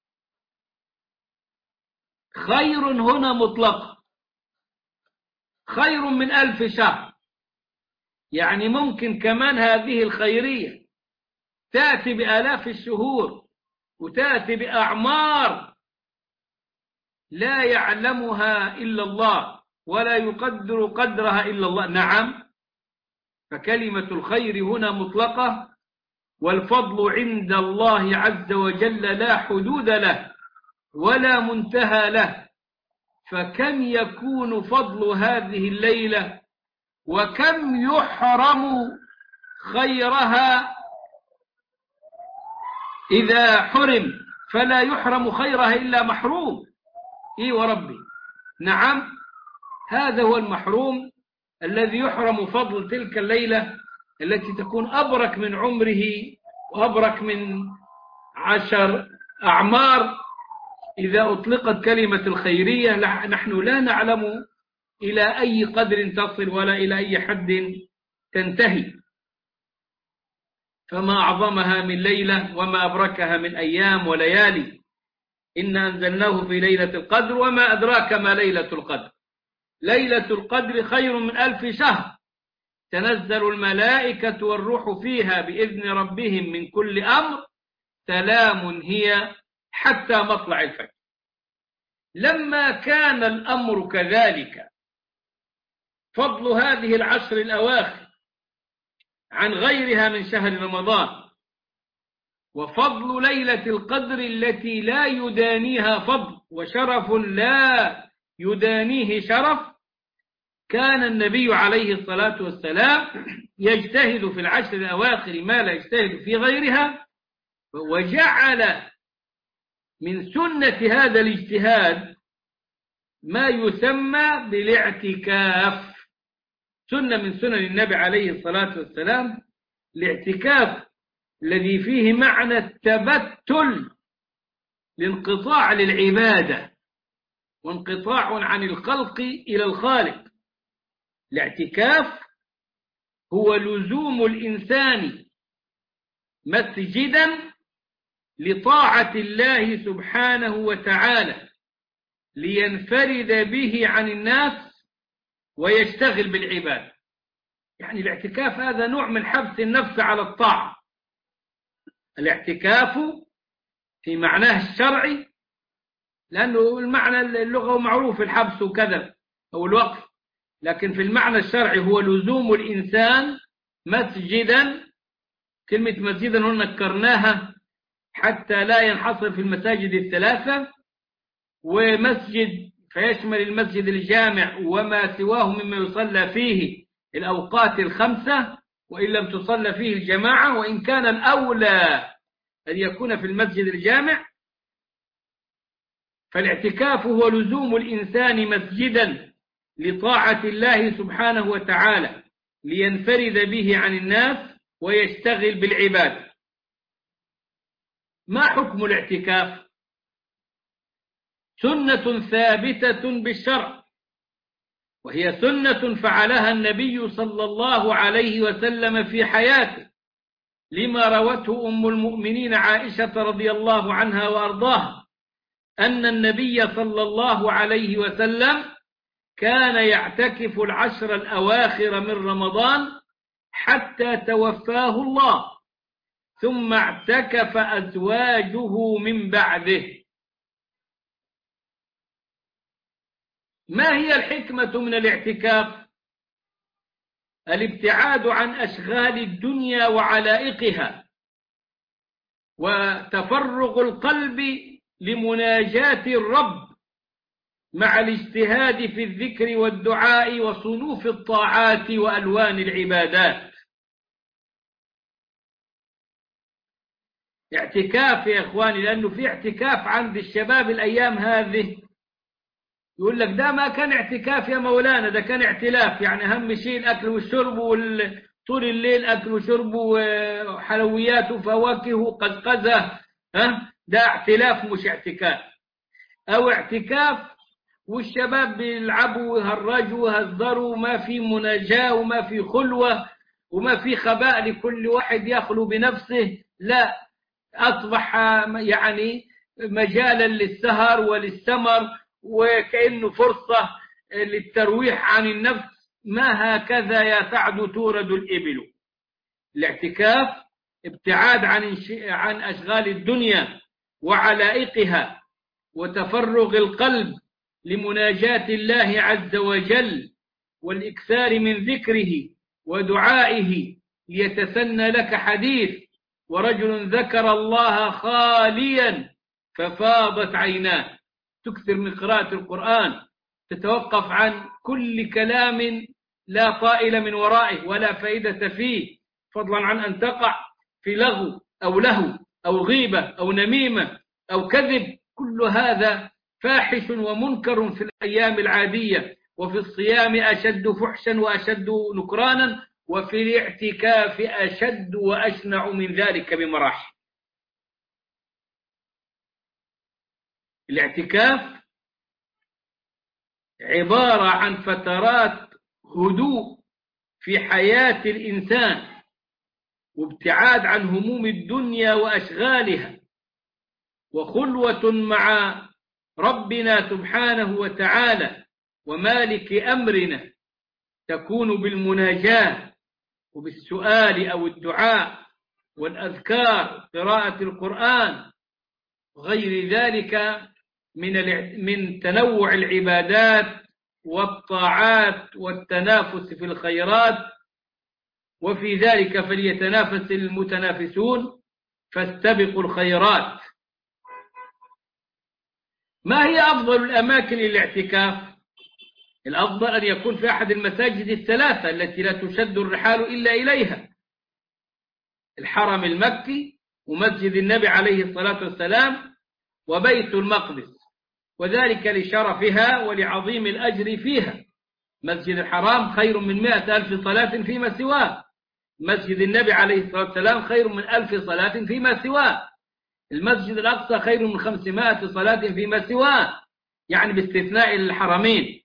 خير هنا مطلق، خير من ألف شهر، يعني ممكن كمان هذه الخيرية تأتي بآلاف الشهور وتأتي بأعمار لا يعلمها إلا الله ولا يقدر قدرها إلا الله. نعم، فكلمة الخير هنا مطلقة، والفضل عند الله عز وجل لا حدود له ولا منتهى له، فكم يكون فضل هذه الليلة وكم يحرم خيرها، إذا حرم فلا يحرم خيرها إلا محروم. إيه وربي، نعم، هذا هو المحروم الذي يحرم فضل تلك الليلة التي تكون أبرك من عمره وأبرك من عشر أعمار. إذا أطلقت كلمة الخيرية نحن لا نعلم إلى أي قدر تصل ولا إلى أي حد تنتهي، فما أعظمها من ليلة وما أبركها من أيام وليالي. إنا أنزلناه في ليلة القدر وما أدراك ما ليلة القدر. ليلة القدر خير من ألف شهر، تنزل الملائكة والروح فيها بإذن ربهم من كل أمر، سلام هي حتى مطلع الفجر. لما كان الأمر كذلك، فضل هذه العشر الأواخر عن غيرها من شهر رمضان، وفضل ليلة القدر التي لا يدانيها فضل وشرف لا يدانيه شرف، كان النبي عليه الصلاة والسلام يجتهد في العشر الأواخر ما لا يجتهد في غيرها، وجعل من سنة هذا الاجتهاد ما يسمى بالاعتكاف. سنة من سنن النبي عليه الصلاة والسلام الاعتكاف، الذي فيه معنى التبتل، الانقطاع للعبادة وانقطاع عن الخلق إلى الخالق. الاعتكاف هو لزوم الإنسان مسجدا لطاعة الله سبحانه وتعالى لينفرد به عن الناس ويشتغل بالعبادة. يعني الاعتكاف هذا نوع من حبس النفس على الطاعة. الاعتكاف في معناه الشرعي، لأنه المعنى اللغة معروف الحبس وكذا أو الوقف، لكن في المعنى الشرعي هو لزوم الإنسان مسجدا. كلمة مسجدا هنا نكرناها حتى لا ينحصر في المساجد الثلاثة، ومسجد فيشمل المسجد الجامع وما سواه مما يصلى فيه الأوقات الخمسة وإن لم تصلى فيه الجماعة، وإن كان الأولى أن يكون في المسجد الجامع. فالاعتكاف هو لزوم الإنسان مسجدا لطاعة الله سبحانه وتعالى لينفرد به عن الناس ويشتغل بالعبادة. ما حكم الاعتكاف؟ سنة ثابتة بالشرع، وهي سنة فعلها النبي صلى الله عليه وسلم في حياته، لما روته أم المؤمنين عائشة رضي الله عنها وأرضاها أن النبي صلى الله عليه وسلم كان يعتكف العشر الأواخر من رمضان حتى توفاه الله، ثم اعتكف أزواجه من بعده. ما هي الحكمة من الاعتكاف؟ الابتعاد عن أشغال الدنيا وعلائقها، وتفرغ القلب لمناجاة الرب مع الاجتهاد في الذكر والدعاء وصنوف الطاعات وألوان العبادات. اعتكاف يا إخواني، لأنه في اعتكاف عند الشباب الأيام هذه، يقول لك ده ما كان اعتكاف يا مولانا، ده كان اعتلاف، يعني أهم شيء الأكل والشرب، طول الليل أكل وشرب وحلويات وفواكه وقزقزة، ها ده اعتلاف مش اعتكاف. أو اعتكاف والشباب بيلعبوا ويهرجوا ويهزروا وما في مناجاة وما في خلوة وما في خباء لكل واحد يخلو بنفسه، لا، أصبح يعني مجالا للسهر وللسمر وكأنه فرصة للترويح عن النفس. ما هكذا يا سعد تورد الإبل. الاعتكاف ابتعاد عن عن أشغال الدنيا وعلائقها، وتفرغ القلب لمناجاة الله عز وجل، والإكثار من ذكره ودعائه ليتسنى لك حديث: ورجل ذكر الله خاليا ففاضت عيناه. تكثر من قراءة القرآن، تتوقف عن كل كلام لا طائل من ورائه ولا فائدة فيه، فضلا عن أن تقع في لغو أو لهو أو غيبة أو نميمة أو كذب. كل هذا فاحش ومنكر في الأيام العادية، وفي الصيام أشد فحشا وأشد نكرانا، وفي الاعتكاف أشد وأشنع من ذلك بمراحل. الاعتكاف عبارة عن فترات هدوء في حياة الإنسان، وابتعاد عن هموم الدنيا وأشغالها، وخلوة مع ربنا سبحانه وتعالى ومالك أمرنا، تكون بالمناجاة وبالسؤال أو الدعاء والأذكار، قراءة القرآن، غير ذلك من من تنوع العبادات والطاعات والتنافس في الخيرات. وفي ذلك فليتنافس المتنافسون. فاستبقوا الخيرات. ما هي أفضل الأماكن للاعتكاف؟ الأفضل أن يكون في أحد المساجد الثلاثة التي لا تشد الرحال إلا إليها: الحرم المكي، ومسجد النبي عليه الصلاة والسلام، وبيت المقدس، وذلك لشرفها ولعظيم الأجر فيها. مسجد الحرام خير من مئة ألف صلاة فيما سواه، مسجد النبي عليه الصلاة والسلام خير من ألف صلاة فيما سواه، المسجد الأقصى خير من خمسمائة صلاة فيما سواه، يعني باستثناء الحرمين.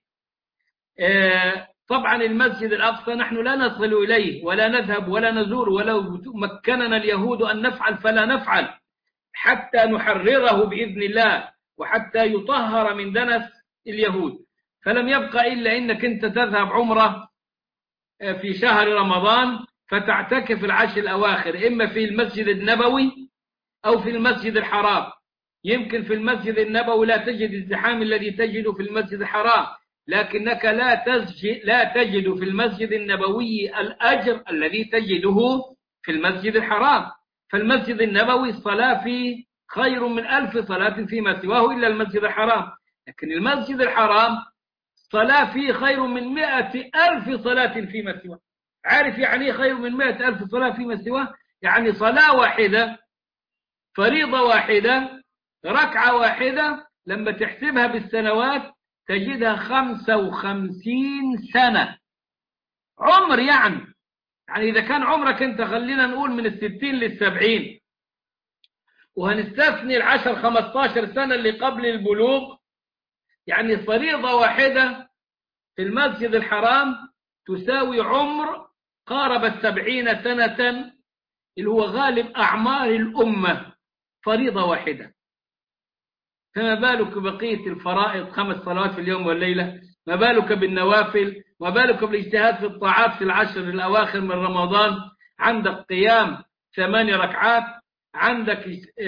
طبعا المسجد الأقصى نحن لا نصل إليه ولا نذهب ولا نزور، ولو مكننا اليهود أن نفعل فلا نفعل حتى نحرره بإذن الله، وحتى يطهر من دنس اليهود. فلم يبقى إلا إنك أنت تذهب عمرة في شهر رمضان فتعتكف العشر الأواخر، إما في المسجد النبوي أو في المسجد الحرام. يمكن في المسجد النبوي لا تجد الزحام الذي تجد في المسجد الحرام، لكنك لا تجد, لا تجد في المسجد النبوي الأجر الذي تجده في المسجد الحرام. فالمسجد النبوي الصلاة فيه خير من ألف صلاة فيما سواه إلا المسجد الحرام، لكن المسجد الحرام صلاة فيه خير من مئة ألف صلاة فيما سواه. عارف يعني خير من مئة ألف صلاة فيما سواه؟ يعني صلاة واحدة، فريضة واحدة، ركعة واحدة، لما تحسبها بالسنوات تجدها خمسة وخمسين سنة عمر. يعني يعني إذا كان عمرك أنت خلينا نقول من الستين للسبعين، وهنستثني العشر خمستاشر سنة اللي قبل البلوغ، يعني فريضة واحدة في المسجد الحرام تساوي عمر قارب السبعين سنة، اللي هو غالب أعمار الأمة، فريضة واحدة. فما بالك بقية الفرائض، خمس صلوات في اليوم والليلة، ما بالك بالنوافل، ما بالك بالاجتهاد في الطاعات في العشر الأواخر من رمضان. عندك قيام ثماني ركعات، عندك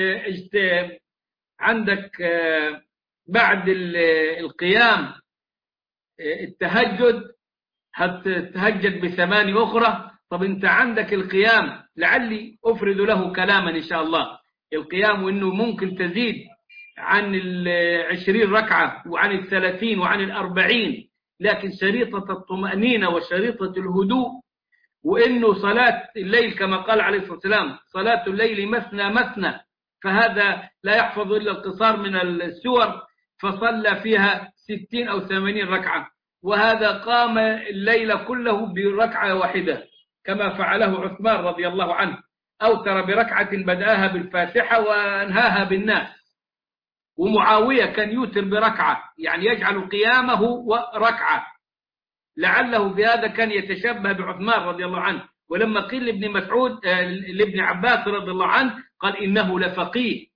عندك بعد القيام التهجد، هتتهجد بثماني أخرى. طب أنت عندك القيام، لعلي أفرد له كلاما إن شاء الله، القيام وأنه ممكن تزيد عن العشرين ركعة وعن الثلاثين وعن الأربعين، لكن شريطة الطمأنينة وشريطة الهدوء، وإنه صلاة الليل كما قال عليه الصلاة والسلام: صلاة الليل مثنى مثنى، فهذا لا يحفظ إلا القصار من السور، فصلى فيها ستين أو ثمانين ركعة، وهذا قام الليل كله بركعة واحدة كما فعله عثمان رضي الله عنه، أوتر بركعة بدأها بالفاتحة وأنهاها بالناس. ومعاوية كان يوتر بركعة، يعني يجعل قيامه ركعة، لعله في هذا كان يتشبه بعثمان رضي الله عنه. ولما قيل لابن مسعود لابن عباس رضي الله عنه قال إنه لفقيه.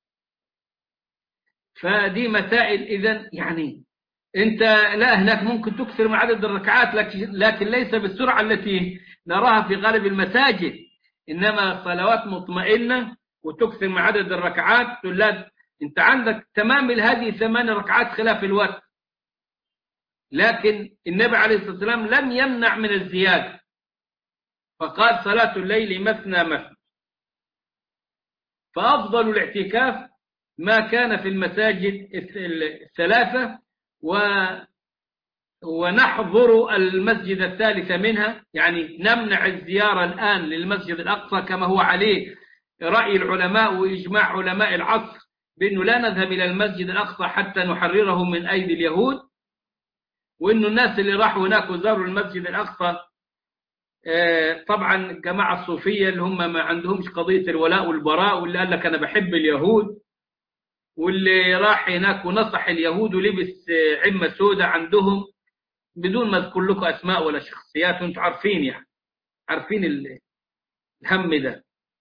فدي مسائل. إذن يعني أنت لا هناك ممكن تكثر من عدد الركعات، لكن ليس بالسرعة التي نراها في غالب المساجد، إنما صلوات مطمئنة وتكثر من عدد الركعات. تولاد أنت عندك تمام هذه ثمان ركعات خلاف الوقت، لكن النبي عليه الصلاة والسلام لم يمنع من الزيادة، فقال صلاة الليل مثنى مثنى. فأفضل الاعتكاف ما كان في المساجد الثلاثة، و ونحضر المسجد الثالث منها، يعني نمنع الزيارة الآن للمسجد الأقصى كما هو عليه رأي العلماء وإجماع علماء العصر، بأنه لا نذهب إلى المسجد الأقصى حتى نحرره من أيدي اليهود. وإنه الناس اللي راحوا هناك وزاروا المسجد الأقصى طبعا الجماعة الصوفية اللي هم ما عندهمش قضية الولاء والبراء، واللي قال لك أنا بحب اليهود، واللي راح هناك ونصح اليهود ولبس عمة سوداء عندهم، بدون ما أذكر لكم أسماء ولا شخصيات، وانتم عارفين يعني عارفين الهم ده.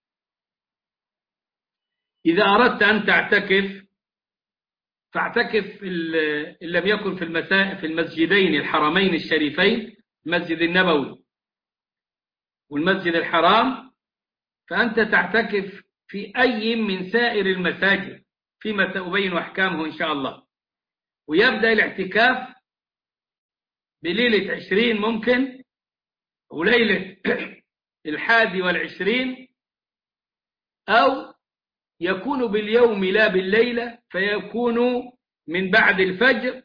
إذا أردت أن تعتكف فاعتكف إن لم يكن في المساء في المسجدين الحرمين الشريفين، المسجد النبوي والمسجد الحرام، فأنت تعتكف في أي من سائر المساجد فيما سأبين أحكامه إن شاء الله. ويبدأ الاعتكاف بليلة عشرين ممكن، وليلة الحادي والعشرين، أو يكون باليوم لا بالليلة، فيكون من بعد الفجر.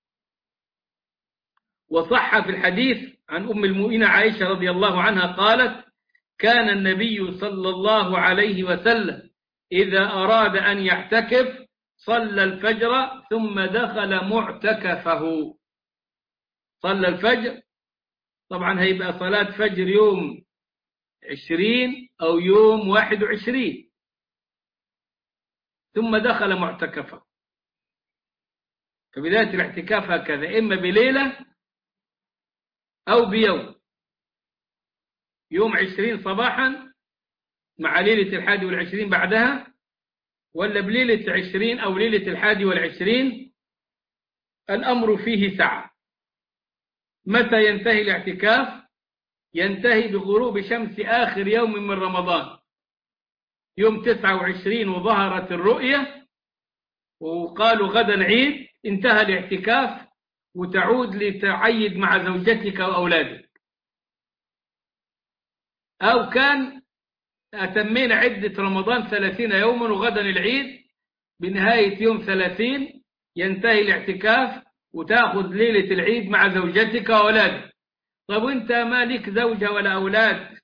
وصح في الحديث عن أم المؤمنين عائشة رضي الله عنها قالت: كان النبي صلى الله عليه وسلم إذا أراد أن يعتكف صلى الفجر ثم دخل معتكفه. صلى الفجر، طبعا هيبقى صلاة فجر يوم عشرين أو يوم واحد وعشرين، ثم دخل معتكفه. فبداية الاعتكاف هكذا، إما بليلة أو بيوم، يوم عشرين صباحا مع ليلة الحادي والعشرين بعدها، ولا بليلة عشرين أو ليلة الحادي والعشرين. الأمر فيه سعة. متى ينتهي الاعتكاف؟ ينتهي بغروب شمس آخر يوم من رمضان، يوم تسعة وعشرين وظهرت الرؤية وقالوا غدا عيد، انتهى الاعتكاف وتعود لتعيد مع زوجتك وأولادك. أو كان أتمينا عدة رمضان ثلاثين يوما وغدا العيد، بنهاية يوم ثلاثين ينتهي الاعتكاف وتأخذ ليلة العيد مع زوجتك وأولادك. طب وانت ما لك زوجة ولا أولاد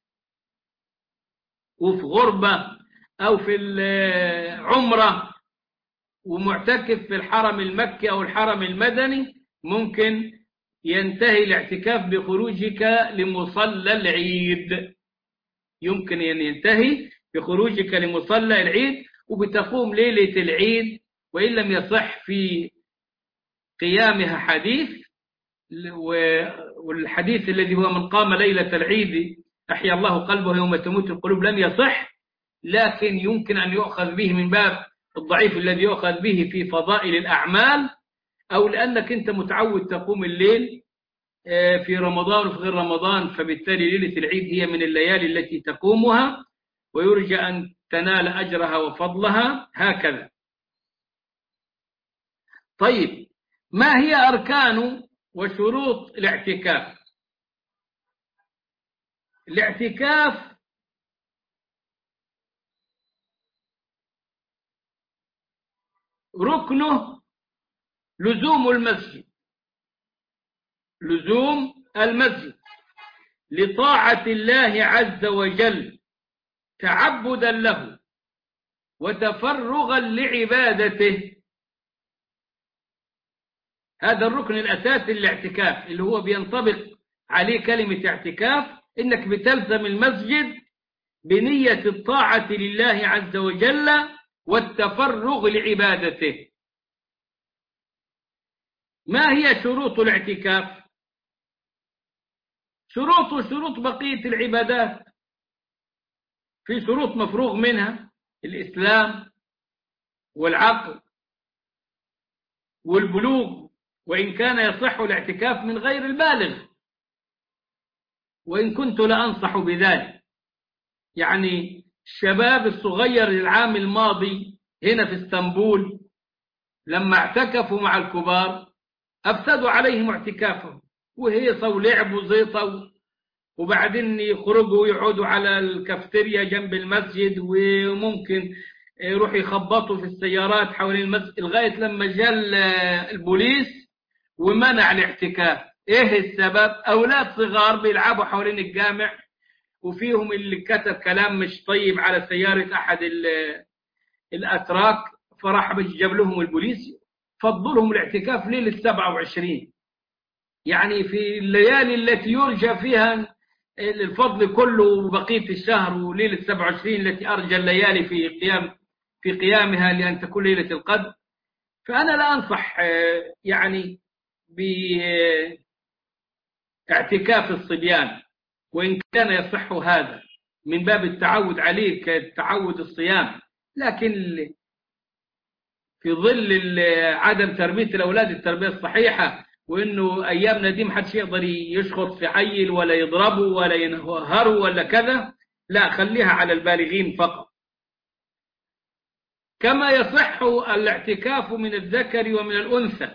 وفي غربة أو في العمرة ومعتكف في الحرم المكي أو الحرم المدني، ممكن ينتهي الاعتكاف بخروجك لمصلى العيد. يمكن أن ينتهي بخروجك لمصلى العيد وبتقوم ليلة العيد، وإن لم يصح في قيامها حديث، والحديث الذي هو من قام ليلة العيد أحيا الله قلبه يوم تموت القلوب لم يصح، لكن يمكن أن يؤخذ به من باب الضعيف الذي يؤخذ به في فضائل الأعمال، أو لأنك أنت متعود تقوم الليل في رمضان وفي غير رمضان، فبالتالي ليلة العيد هي من الليالي التي تقومها ويرجى أن تنال أجرها وفضلها هكذا. طيب، ما هي أركان وشروط الاعتكاف؟ الاعتكاف ركنه لزوم المسجد، لزوم المسجد لطاعة الله عز وجل، تعبدا له وتفرغا لعبادته. هذا الركن الأساسي للاعتكاف اللي هو بينطبق عليه كلمة اعتكاف، إنك بتلزم المسجد بنية الطاعة لله عز وجل والتفرغ لعبادته. ما هي شروط الاعتكاف؟ شروط شروط بقية العبادات، في شروط مفروغ منها: الإسلام والعقل والبلوغ، وإن كان يصح الاعتكاف من غير البالغ، وإن كنت لأنصح بذلك. يعني الشباب الصغير العام الماضي هنا في اسطنبول لما اعتكفوا مع الكبار أفسدوا عليهم اعتكافهم، وهيصة ولعب وزيطة، وبعدين يخرجوا ويقعدوا على الكافتيريا جنب المسجد، وممكن يروحوا يخبطوا في السيارات حوالين المسجد، لغاية لما جاء البوليس ومنع الاعتكاف. ايه السبب؟ أولاد صغار بيلعبوا حوالين الجامع، وفيهم اللي كتب كلام مش طيب على سيارة أحد الأتراك، فراح جاب لهم البوليس فضلهم الاعتكاف ليلة سبعة وعشرين. يعني في الليالي التي يرجى فيها الفضل كله وبقية الشهر، وليلة سبعة وعشرين التي أرجى الليالي في قيام في قيامها لأن تكون ليلة القدر. فأنا لا أنصح يعني باعتكاف الصبيان، وإن كان يصح هذا من باب التعود عليه كتعود الصيام، لكن في ظل عدم تربية الأولاد التربية الصحيحة، وإنه أيامنا دي محدش يقدر يشخط في عيل ولا يضربه ولا ينهره ولا كذا، لا، خليها على البالغين فقط. كما يصح الاعتكاف من الذكر ومن الأنثى.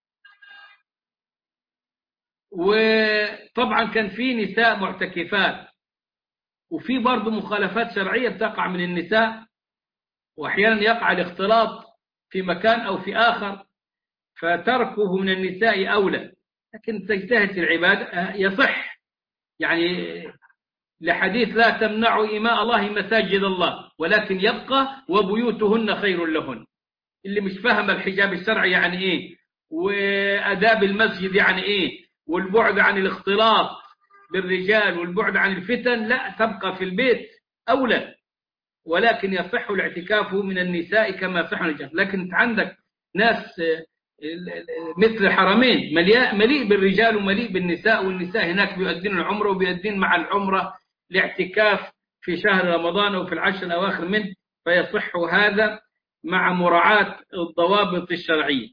وطبعا كان في نساء معتكفات، وفي برضه مخالفات شرعية بتقع من النساء وأحيانا يقع الاختلاط في مكان أو في آخر، فتركه من النساء أولى، لكن تجتهد في العبادة يصح، يعني لحديث لا تمنعوا إماء الله مساجد الله، ولكن يبقى وبيوتهن خير لهن. اللي مش فاهم الحجاب الشرعي يعني إيه، وأداب المسجد يعني إيه، والبعد عن الاختلاط بالرجال والبعد عن الفتن، لا، تبقى في البيت أولى، ولكن يصح الاعتكاف من النساء كما يصح الرجال. لكن انت عندك ناس مثل الحرمين مليء بالرجال ومليء بالنساء، والنساء هناك بيؤدين العمرة وبيؤدين مع العمرة لاعتكاف في شهر رمضان أو في العشر الأواخر منه، فيصح هذا مع مراعاة الضوابط الشرعية.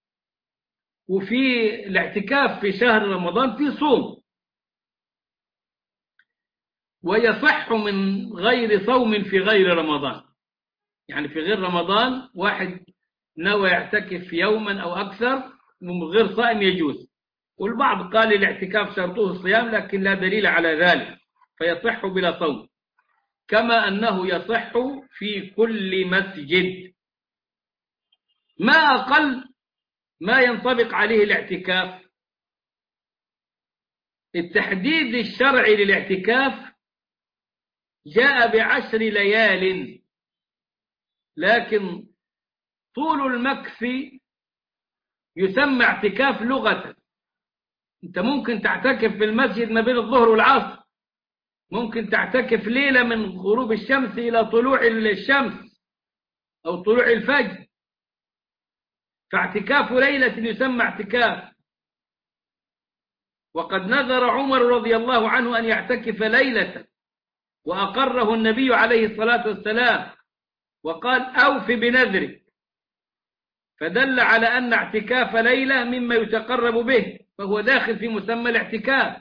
وفي الاعتكاف في شهر رمضان في صوم، ويصح من غير صوم في غير رمضان، يعني في غير رمضان واحد نوى يعتكف يوما أو أكثر من غير صائم يجوز. والبعض قال الاعتكاف شرطه الصيام، لكن لا دليل على ذلك، فيصح بلا صوم، كما أنه يصح في كل مسجد. ما أقل ما ينطبق عليه الاعتكاف؟ التحديد الشرعي للاعتكاف جاء بعشر ليال، لكن طول المكث يسمى اعتكاف لغة. انت ممكن تعتكف في المسجد ما بين الظهر والعصر، ممكن تعتكف ليلة من غروب الشمس إلى طلوع الشمس أو طلوع الفجر، فاعتكاف ليلة يسمى اعتكاف. وقد نذر عمر رضي الله عنه أن يعتكف ليلة، وأقره النبي عليه الصلاة والسلام وقال أوف بنذرك، فدل على أن اعتكاف ليلة مما يتقرب به، فهو داخل في مسمى الاعتكاف.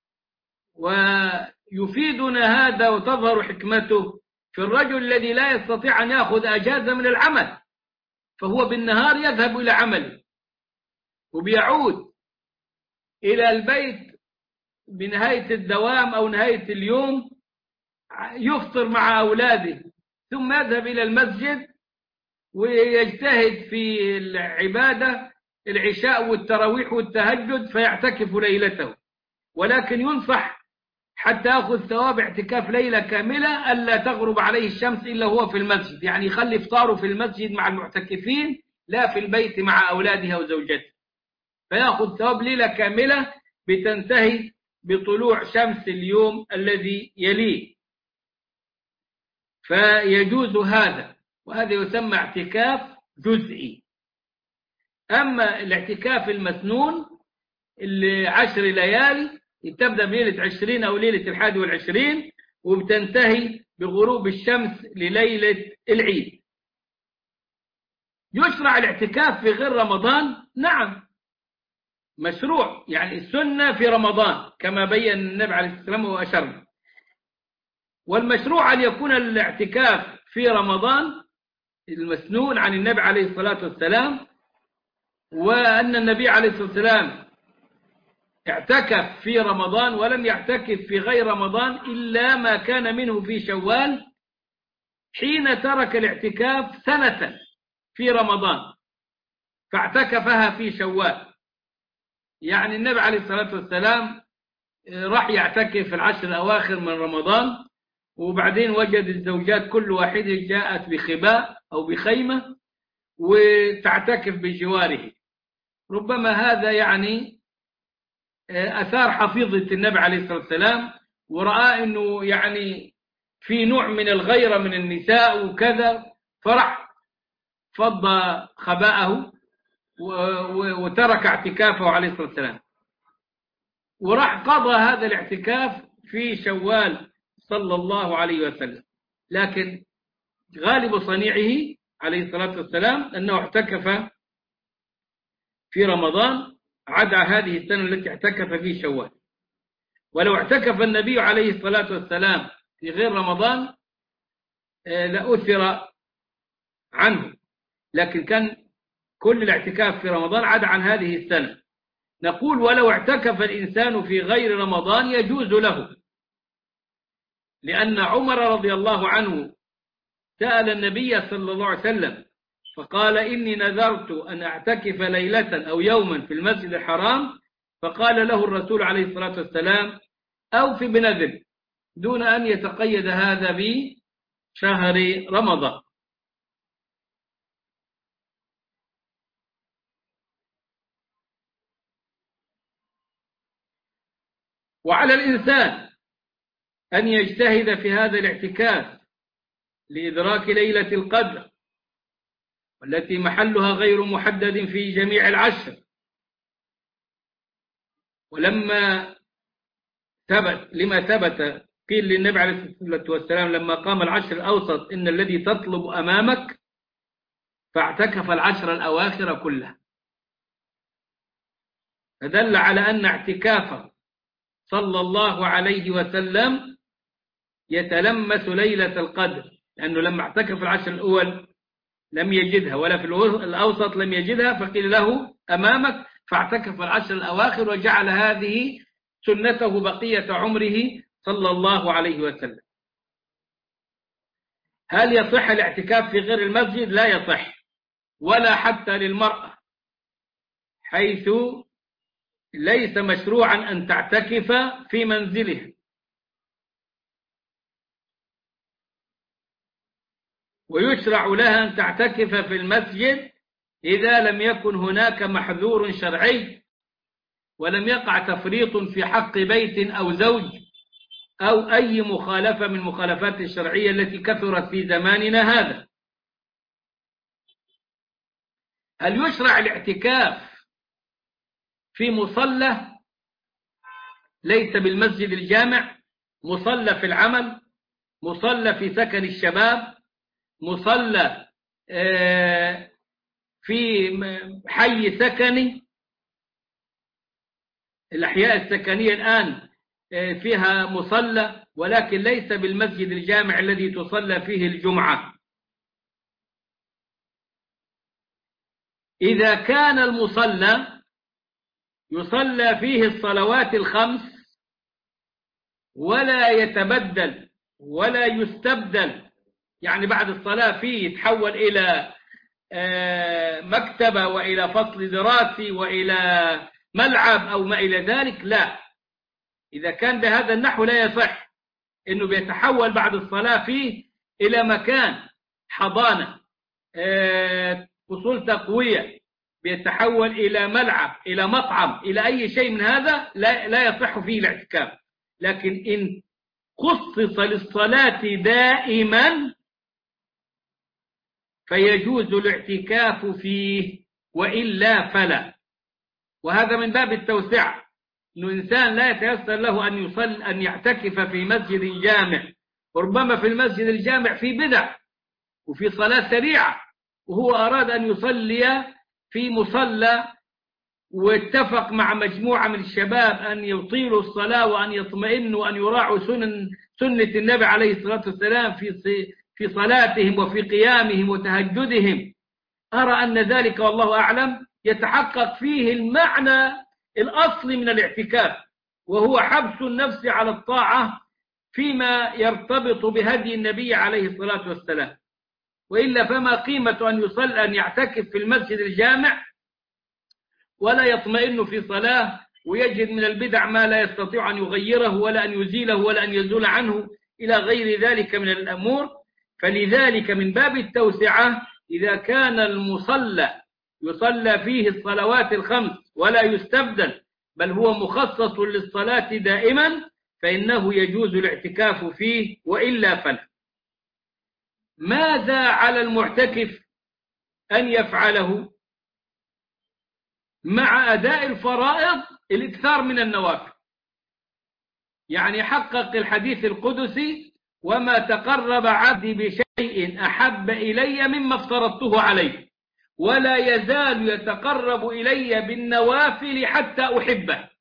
ويفيدنا هذا وتظهر حكمته في الرجل الذي لا يستطيع أن يأخذ أجازة من العمل، فهو بالنهار يذهب إلى عمله وبيعود إلى البيت بنهاية الدوام أو نهاية اليوم، يفطر مع أولاده ثم يذهب إلى المسجد ويجتهد في العبادة العشاء والتراويح والتهجد، فيعتكف ليلته. ولكن ينصح حتى يأخذ ثواب اعتكاف ليلة كاملة ألا تغرب عليه الشمس إلا هو في المسجد، يعني يخلي إفطاره في المسجد مع المعتكفين لا في البيت مع أولادها وزوجته، فيأخذ ثواب ليلة كاملة بتنتهي بطلوع شمس اليوم الذي يليه، فيجوز هذا، وهذا يسمى اعتكاف جزئي. أما الاعتكاف المسنون اللي عشر ليالي تبدأ بليلة عشرين أو ليلة الحادي والعشرين وبتنتهي بغروب الشمس لليلة العيد. يشرع الاعتكاف في غير رمضان؟ نعم مشروع، يعني السنة في رمضان كما بين النبي عليه الصلاة والسلام وأشرنا. والمشروع أن يكون الاعتكاف في رمضان المسنون عن النبي عليه الصلاة والسلام، وأن النبي عليه الصلاة والسلام اعتكف في رمضان ولم يعتكف في غير رمضان إلا ما كان منه في شوال، حين ترك الاعتكاف سنة في رمضان فاعتكفها في شوال. يعني النبي عليه الصلاة والسلام راح يعتكف في العشر الأواخر من رمضان، وبعدين وجد الزوجات كل واحدة جاءت بخباء أو بخيمة وتعتكف بجواره. ربما هذا يعني أثار حفيظة النبي عليه الصلاة والسلام، ورأى أنه يعني في نوع من الغيرة من النساء وكذا، فرح فض خباءه وترك اعتكافه عليه الصلاة والسلام، وراح قضى هذا الاعتكاف في شوال صلى الله عليه وسلم. لكن غالب صنيعه عليه الصلاة والسلام أنه اعتكف في رمضان عدا هذه السنة التي اعتكف في شوال. ولو اعتكف النبي عليه الصلاة والسلام في غير رمضان لأثر عنه، لكن كان كل الاعتكاف في رمضان عدا عن هذه السنة. نقول ولو اعتكف الإنسان في غير رمضان يجوز له، لأن عمر رضي الله عنه سأل النبي صلى الله عليه وسلم فقال إني نذرت أن أعتكف ليلة أو يوما في المسجد الحرام، فقال له الرسول عليه الصلاة والسلام أوف بنذر، دون أن يتقيد هذا بشهر رمضان. وعلى الإنسان أن يجتهد في هذا الاعتكاف لإدراك ليلة القدر، والتي محلها غير محدد في جميع العشر. ولما ثبت لما ثبت قيل للنبي عليه الصلاة والسلام لما قام العشر الأوسط إن الذي تطلب أمامك، فاعتكف العشر الأواخر كلها، فدل على أن اعتكافه صلى الله عليه وسلم يتلمس ليلة القدر، لأنه لما اعتكف العشر الأول لم يجدها، ولا في الأوسط لم يجدها، فقيل له أمامك، فاعتكف العشر الأواخر وجعل هذه سنته بقية عمره صلى الله عليه وسلم. هل يصح الاعتكاف في غير المسجد؟ لا يصح، ولا حتى للمرأة، حيث ليس مشروعا أن تعتكف في منزلها، ويشرع لها أن تعتكف في المسجد إذا لم يكن هناك محذور شرعي، ولم يقع تفريط في حق بيت أو زوج أو أي مخالفة من مخالفات الشرعية التي كثرت في زماننا هذا. هل يشرع الاعتكاف في مصلى ليس بالمسجد الجامع؟ مصلى في العمل، مصلى في سكن الشباب، مصلى في حي سكني. الأحياء السكنية الآن فيها مصلى، ولكن ليس بالمسجد الجامع الذي تصلى فيه الجمعة. إذا كان المصلى يصلى فيه الصلوات الخمس ولا يتبدل ولا يستبدل، يعني بعد الصلاة فيه يتحول إلى مكتبة وإلى فصل دراسي وإلى ملعب أو ما إلى ذلك، لا، إذا كان بهذا النحو لا يصح إنه بيتحول بعد الصلاة فيه إلى مكان حضانة، فصول تقوية، بيتحول إلى ملعب، إلى مطعم، إلى أي شيء من هذا، لا, لا يصح فيه الاعتكاف. لكن إن خصص للصلاة دائما فيجوز الاعتكاف فيه، وإلا فلا. وهذا من باب التوسعة، إنه إنسان لا يتيسر له أن يصل أن يعتكف في مسجد جامع، وربما في المسجد الجامع في بدع وفي صلاة سريعة، وهو أراد أن يصلي في مصلى واتفق مع مجموعة من الشباب أن يطيلوا الصلاة وأن يطمئنوا وأن يراعوا سنن سنة النبي عليه الصلاة والسلام في في صلاتهم وفي قيامهم وتهجدهم. أرى أن ذلك والله أعلم يتحقق فيه المعنى الأصلي من الاعتكاف، وهو حبس النفس على الطاعة فيما يرتبط بهدي النبي عليه الصلاة والسلام. وإلا فما قيمة أن يصل أن يعتكف في المسجد الجامع ولا يطمئن في صلاة، ويجد من البدع ما لا يستطيع أن يغيره ولا أن يزيله ولا أن يزول عنه إلى غير ذلك من الأمور. فلذلك من باب التوسعة إذا كان المصلى يصلى فيه الصلوات الخمس ولا يستبدل، بل هو مخصص للصلاة دائما، فإنه يجوز الاعتكاف فيه، وإلا فلا. ماذا على المعتكف أن يفعله مع أداء الفرائض؟ الإكثار من النوافل، يعني حقق الحديث القدسي: وما تقرب عبدي بشيء أحب إلي مما افترضته عليه، ولا يزال يتقرب إلي بالنوافل حتى أحبه.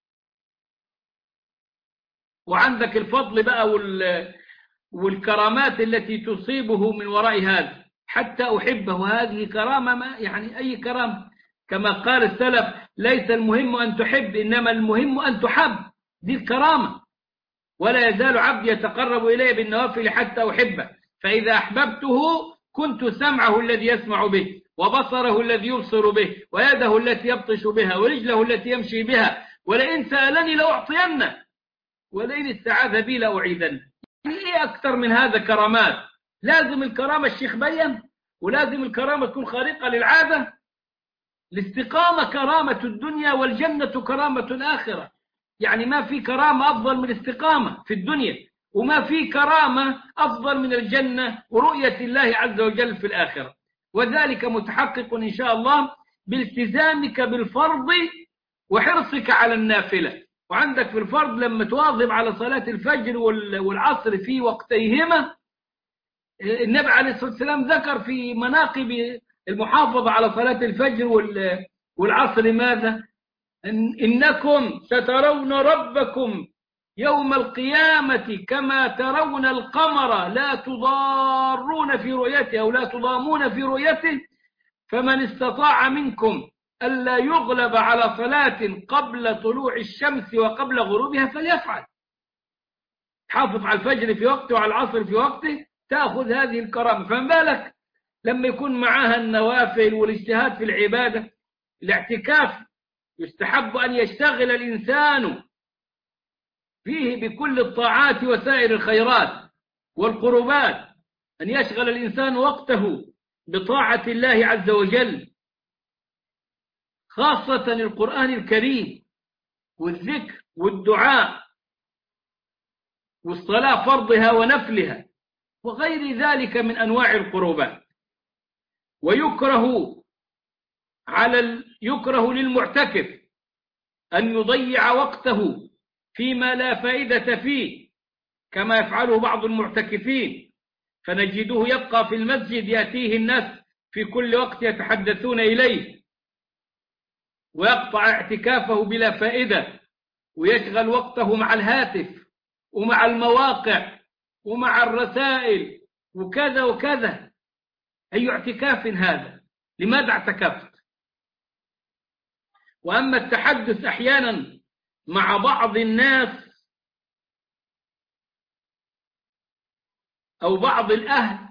وعندك الفضل بقى والكرامات التي تصيبه من وراء هذا حتى أحبه، وهذه كرامة، ما يعني أي كرامة، كما قال السلف: ليس المهم أن تحب، إنما المهم أن تحب. دي الكرامة. ولا يزال عبدي يتقرب إلي بالنوافل حتى أحبه. فإذا أحببته كنت سمعه الذي يسمع به، وبصره الذي يبصر به، ويده التي يبطش بها، ورجله التي يمشي بها، ولئن سألني لأعطينه، ولئن استعاذ بي لأعيذنه. يعني إيه أكثر من هذا كرامات؟ لازم الكرامة الشيخ بين، ولازم الكرامة تكون خارقة للعادة. الاستقامة كرامة الدنيا، والجنة كرامة الآخرة. يعني ما في كرامة أفضل من الاستقامة في الدنيا، وما في كرامة أفضل من الجنة ورؤية الله عز وجل في الآخرة. وذلك متحقق إن شاء الله بالتزامك بالفرض وحرصك على النافلة. وعندك في الفرض لما تواظب على صلاة الفجر والعصر في وقتيهما، النبي عليه الصلاة والسلام ذكر في مناقب المحافظة على صلاة الفجر والعصر ماذا؟ إن إنكم سترون ربكم يوم القيامة كما ترون القمر لا تضارون في رؤيته أو لا تضامون في رؤيته، فمن استطاع منكم ألا يغلب على صلاة قبل طلوع الشمس وقبل غروبها فليفعل. حافظ على الفجر في وقته وعلى العصر في وقته، تأخذ هذه الكرامة. فما بالك لما يكون معها النوافل والاجتهاد في العبادة. الاعتكاف يستحب أن يشتغل الإنسان فيه بكل الطاعات وسائر الخيرات والقربات، أن يشغل الإنسان وقته بطاعة الله عز وجل، خاصة القرآن الكريم والذكر والدعاء والصلاة فرضها ونفلها وغير ذلك من أنواع القربات. ويكره على ال... يكره للمعتكف أن يضيع وقته فيما لا فائدة فيه كما يفعله بعض المعتكفين، فنجده يبقى في المسجد يأتيه الناس في كل وقت يتحدثون إليه، ويقطع اعتكافه بلا فائدة، ويشغل وقته مع الهاتف ومع المواقع ومع الرسائل وكذا وكذا. أي اعتكاف هذا؟ لماذا اعتكفت؟ وأما التحدث أحيانا مع بعض الناس أو بعض الأهل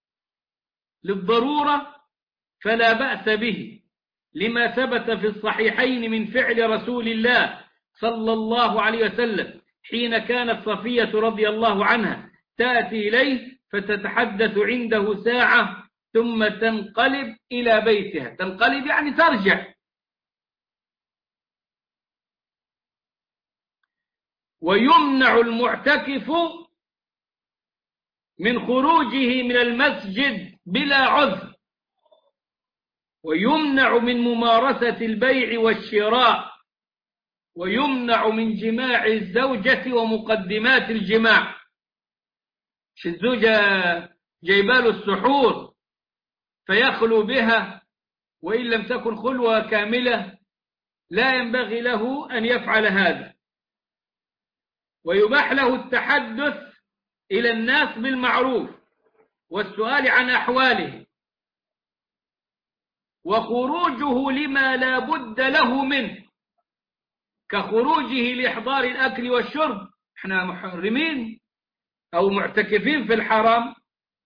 للضرورة فلا بأس به، لما ثبت في الصحيحين من فعل رسول الله صلى الله عليه وسلم حين كانت صفية رضي الله عنها تأتي إليه فتتحدث عنده ساعة ثم تنقلب إلى بيتها. تنقلب يعني ترجع. ويمنع المعتكف من خروجه من المسجد بلا عذر، ويمنع من ممارسة البيع والشراء، ويمنع من جماع الزوجة ومقدمات الجماع. مش الزوجة جايباله السحور فيخلو بها، وإن لم تكن خلوة كاملة لا ينبغي له أن يفعل هذا. ويباح له التحدث إلى الناس بالمعروف والسؤال عن أحواله، وخروجه لما لا بد له منه كخروجه لإحضار الأكل والشرب. احنا محرمين أو معتكفين في الحرم،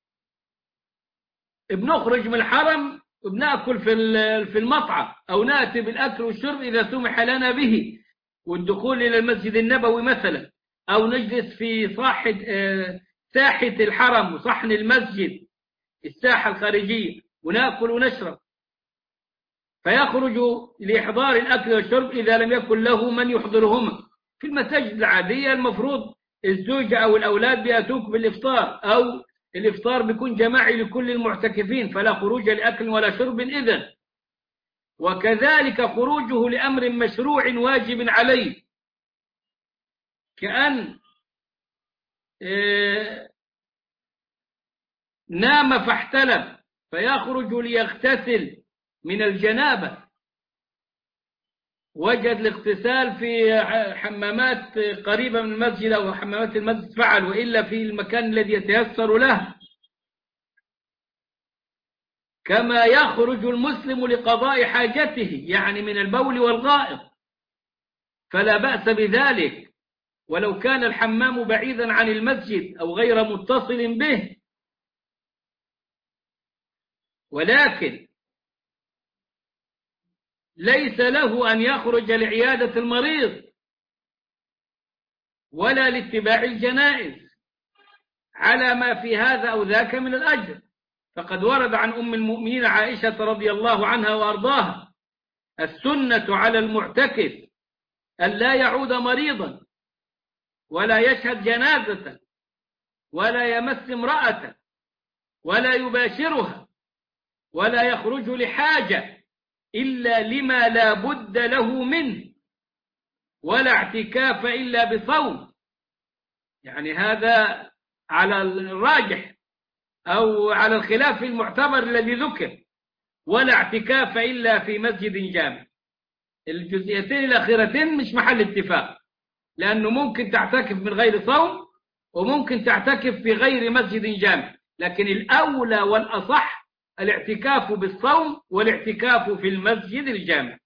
بنخرج من الحرم وبنأكل في المطعم أو نأتي بالأكل والشرب إذا سمح لنا به، والدخول إلى المسجد النبوي مثلا، أو نجلس في صاحة ساحة الحرم وصحن المسجد الساحة الخارجية ونأكل ونشرب، فيخرج لإحضار الأكل والشرب إذا لم يكن له من يحضرهما. في المساجد العادية المفروض الزوجة أو الأولاد بيأتوك بالإفطار، أو الإفطار بيكون جماعي لكل المعتكفين، فلا خروج لأكل ولا شرب إذن. وكذلك خروجه لأمر مشروع واجب عليه، كأن نام فاحتلم فيخرج ليغتسل من الجنابة، وجد الاغتسال في حمامات قريبة من المسجد أو حمامات المسجد فعل، وإلا في المكان الذي يتيسر له. كما يخرج المسلم لقضاء حاجته يعني من البول والغائط، فلا بأس بذلك ولو كان الحمام بعيدا عن المسجد أو غير متصل به، ولكن ليس له أن يخرج لعيادة المريض ولا لاتباع الجنائز على ما في هذا أو ذاك من الأجر. فقد ورد عن أم المؤمنين عائشة رضي الله عنها وأرضاها: السنة على المعتكف أن لا يعود مريضا ولا يشهد جنازة ولا يمس امرأة ولا يباشرها ولا يخرج لحاجة إلا لما لا بد له منه، ولا اعتكاف إلا بصوم. يعني هذا على الراجح أو على الخلاف المعتبر الذي ذكر، ولا اعتكاف إلا في مسجد جامع. الجزئيتين الأخيرتين مش محل اتفاق، لأنه ممكن تعتكف من غير صوم وممكن تعتكف في غير مسجد جامع، لكن الأولى والأصح الاعتكاف بالصوم والاعتكاف في المسجد الجامع.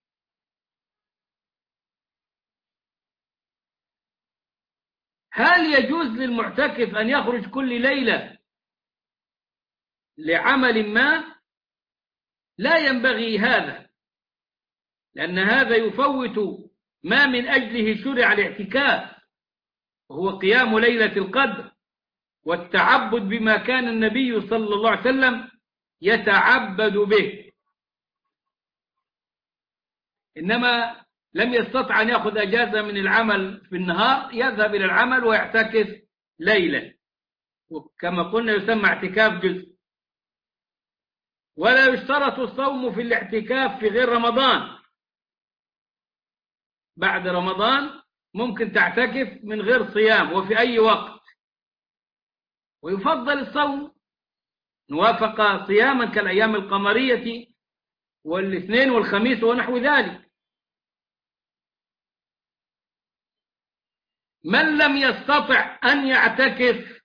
هل يجوز للمعتكف أن يخرج كل ليلة لعمل ما؟ لا ينبغي هذا، لأن هذا يفوت ما من أجله شرع الاعتكاف، وهو قيام ليلة القدر والتعبد بما كان النبي صلى الله عليه وسلم يتعبد به. إنما لم يستطع أن يأخذ أجازة من العمل في النهار، يذهب إلى العمل ويعتكف ليلة، وكما قلنا يسمى اعتكاف جزء. ولا يشترط الصوم في الاعتكاف في غير رمضان. بعد رمضان ممكن تعتكف من غير صيام وفي أي وقت، ويفضل الصوم نوافق صياما كالأيام القمرية والاثنين والخميس ونحو ذلك. من لم يستطع أن يعتكف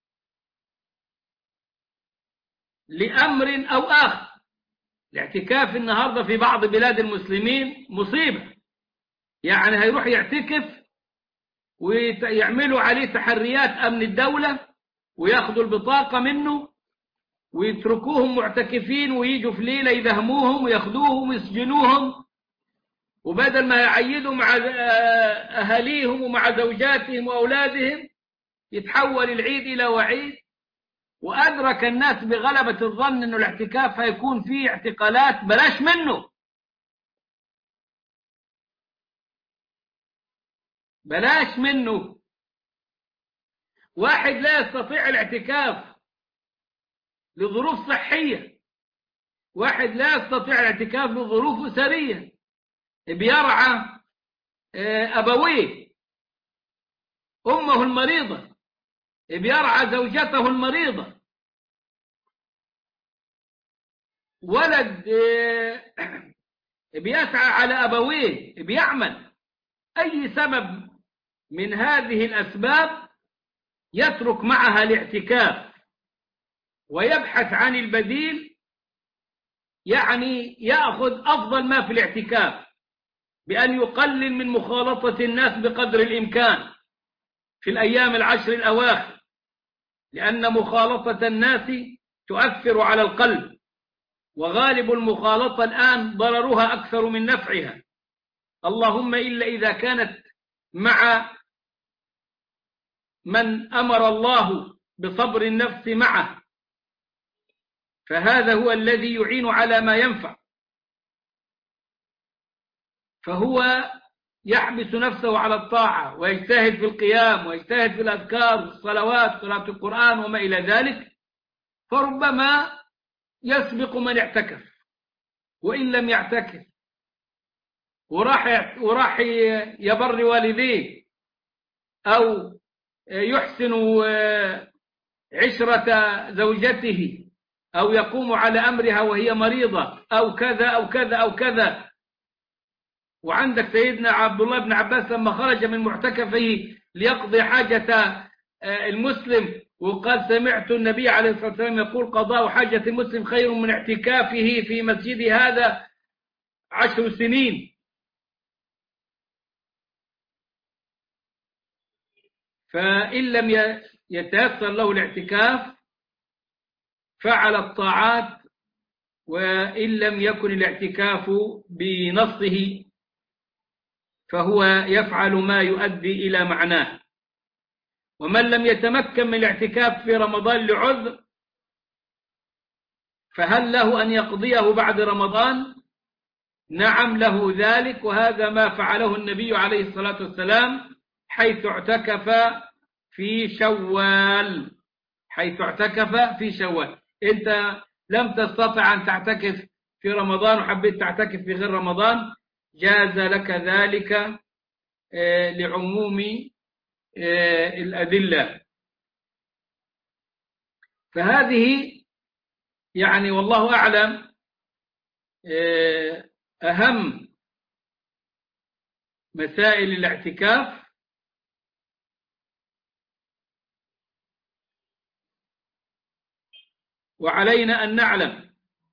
لأمر أو آخر، الاعتكاف النهاردة في بعض بلاد المسلمين مصيبة، يعني هيروح يعتكف ويعملوا عليه تحريات أمن الدولة وياخذوا البطاقة منه ويتركوهم معتكفين، ويجوا في ليلة يدهموهم وياخذوهم ويسجنوهم، وبدل ما يعيدوا مع أهاليهم ومع زوجاتهم وأولادهم يتحول العيد إلى وعيد. وأدرك الناس بغلبة الظن أنه الاعتكاف هيكون فيه اعتقالات، بلاش منه، بلاش منه. واحد لا يستطيع الاعتكاف لظروف صحية، واحد لا يستطيع الاعتكاف لظروف أسرية، بيرعى أبويه، أمه المريضة، بيرعى زوجته المريضة، ولد بيسعى على أبويه، بيعمل أي سبب من هذه الأسباب يترك معها الاعتكاف ويبحث عن البديل، يعني يأخذ أفضل ما في الاعتكاف بأن يقلل من مخالطة الناس بقدر الإمكان في الأيام العشر الأواخر، لأن مخالطة الناس تؤثر على القلب، وغالب المخالطة الآن ضررها أكثر من نفعها، اللهم إلا إذا كانت مع من أمر الله بصبر النفس معه، فهذا هو الذي يعين على ما ينفع. فهو يحبس نفسه على الطاعة ويجتهد في القيام ويجتهد في الأذكار والصلوات قراءة القرآن وما إلى ذلك، فربما يسبق من اعتكف وإن لم يعتكف، وراح وراح يبر والديه أو يحسن عشرة زوجته أو يقوم على أمرها وهي مريضة أو كذا أو كذا أو كذا. وعندك سيدنا عبد الله بن عباس لما خرج من معتكفه ليقضي حاجة المسلم وقال سمعت النبي عليه الصلاة والسلام يقول قضاء حاجة المسلم خير من اعتكافه في مسجد هذا عشر سنين. فإن لم يتيسر له الاعتكاف فعل الطاعات وإن لم يكن الاعتكاف بنصه فهو يفعل ما يؤدي إلى معناه. ومن لم يتمكن من الاعتكاف في رمضان لعذر فهل له أن يقضيه بعد رمضان؟ نعم له ذلك، وهذا ما فعله النبي عليه الصلاة والسلام حيث اعتكف في شوال حيث اعتكف في شوال. أنت لم تستطع أن تعتكف في رمضان وحبيت تعتكف في غير رمضان، جاز لك ذلك لعموم الأدلة. فهذه يعني والله أعلم أهم مسائل الاعتكاف. وعلينا أن نعلم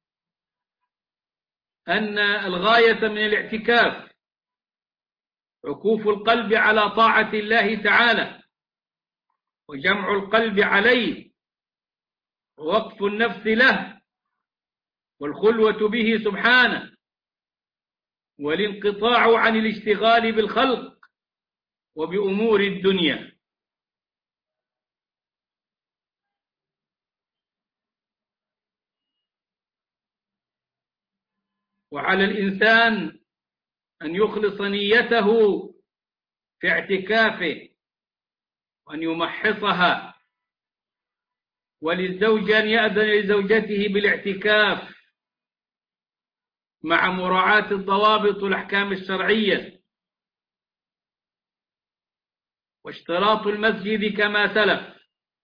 أن الغاية من الاعتكاف عكوف القلب على طاعة الله تعالى، وجمع القلب عليه، ووقف النفس له، والخلوة به سبحانه، والانقطاع عن الاشتغال بالخلق وبأمور الدنيا. وعلى الإنسان أن يخلص نيته في اعتكافه وأن يمحصها، وللزوج أن يأذن لزوجته بالاعتكاف مع مراعاة الضوابط والأحكام الشرعية. واشتراط المسجد كما سلف،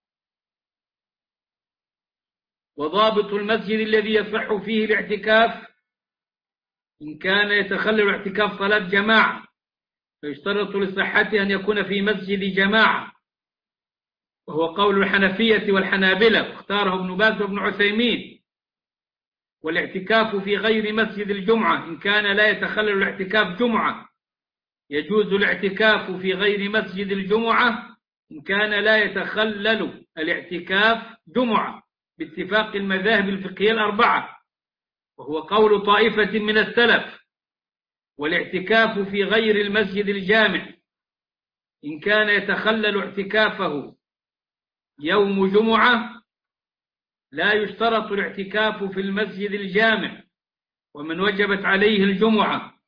وضابط المسجد الذي يصح فيه الاعتكاف إن كان يتخلل الاعتكاف صلاة جماعة فيشترط لصحته أن يكون في مسجد جماعة، وهو قول الحنفية والحنابلة واختاره ابن باز وابن عثيمين. والاعتكاف في غير مسجد الجمعة إن كان لا يتخلل الاعتكاف جمعة، يجوز الاعتكاف في غير مسجد الجمعة إن كان لا يتخلل الاعتكاف جمعة باتفاق المذاهب الفقهية الأربعة، وهو قول طائفة من السلف. والاعتكاف في غير المسجد الجامع إن كان يتخلل اعتكافه يوم جمعة لا يشترط الاعتكاف في المسجد الجامع. ومن وجبت عليه الجمعة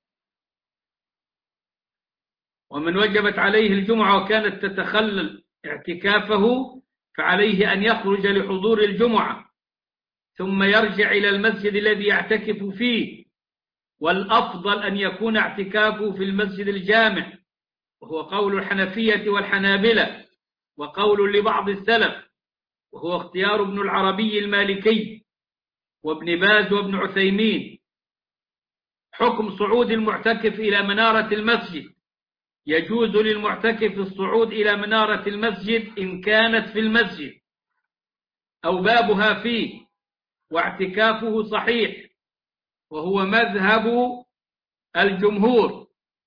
ومن وجبت عليه الجمعة وكانت تتخلل اعتكافه فعليه أن يخرج لحضور الجمعة ثم يرجع إلى المسجد الذي يعتكف فيه، والأفضل أن يكون اعتكافه في المسجد الجامع، وهو قول الحنفية والحنابلة وقول لبعض السلف، وهو اختيار ابن العربي المالكي وابن باز وابن عثيمين. حكم صعود المعتكف إلى منارة المسجد: يجوز للمعتكف الصعود إلى منارة المسجد إن كانت في المسجد أو بابها فيه واعتكافه صحيح، وهو مذهب الجمهور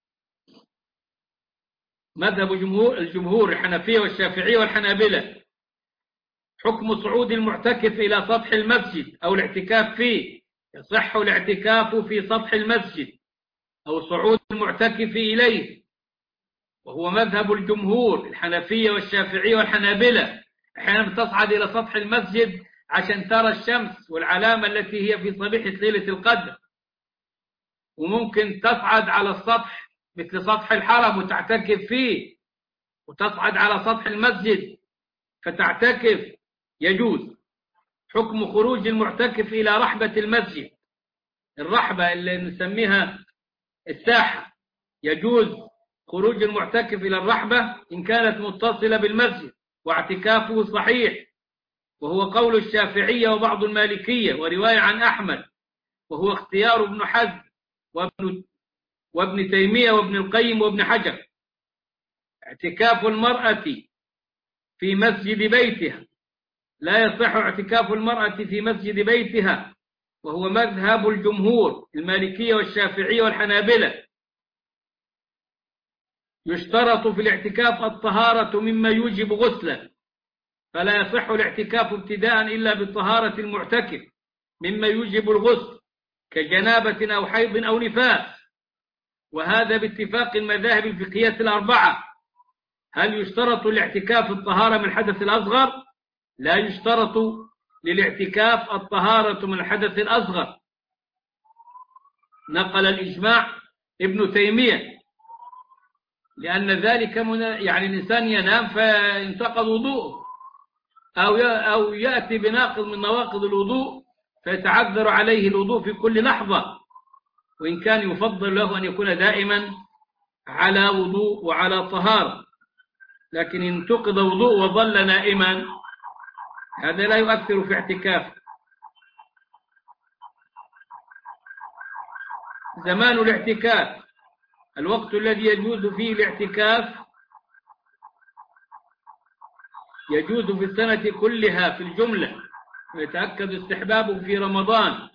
مذهب جمهور الجمهور الحنفية والشافعية والحنابلة. حكم صعود المعتكف إلى سطح المسجد أو الاعتكاف فيه: يصح الاعتكاف في سطح المسجد أو صعود المعتكف إليه، وهو مذهب الجمهور الحنفية والشافعية والحنابلة. أحيانا بتصعد إلى سطح المسجد عشان ترى الشمس والعلامة التي هي في صبيحة ليلة القدر، وممكن تصعد على السطح مثل سطح الحرم وتعتكف فيه، وتصعد على سطح المسجد فتعتكف، يجوز. حكم خروج المعتكف إلى رحبة المسجد، الرحبة اللي نسميها الساحة، يجوز خروج المعتكف إلى الرحبة إن كانت متصلة بالمسجد واعتكافه صحيح، وهو قول الشافعية وبعض المالكية ورواية عن أحمد، وهو اختيار ابن حزم وابن, وابن تيمية وابن القيم وابن حجر. اعتكاف المرأة في مسجد بيتها: لا يصح اعتكاف المرأة في مسجد بيتها، وهو مذهب الجمهور المالكية والشافعية والحنابلة. يشترط في الاعتكاف الطهارة مما يوجب غسلا، فلا يصح الاعتكاف ابتداء إلا بطهارة المعتكف، مما يوجب الغسل كجنابة أو حيض أو نفاس، وهذا باتفاق المذاهب الفقهية الأربعة. هل يشترط الاعتكاف الطهارة من الحدث الأصغر؟ لا يشترط للاعتكاف الطهارة من الحدث الأصغر. نقل الإجماع ابن تيمية، لأن ذلك من يعني الإنسان ينام فينتقض وضوءه، أو أو يأتي بناقض من نواقض الوضوء فيتعذر عليه الوضوء في كل لحظة، وإن كان يفضل له أن يكون دائما على وضوء وعلى طهارة، لكن إن انتقض وضوء وظل نائما هذا لا يؤثر في اعتكافه. زمان الاعتكاف الوقت الذي يجوز فيه الاعتكاف يجوز في السنة كلها في الجملة، ويتأكد استحبابه في رمضان،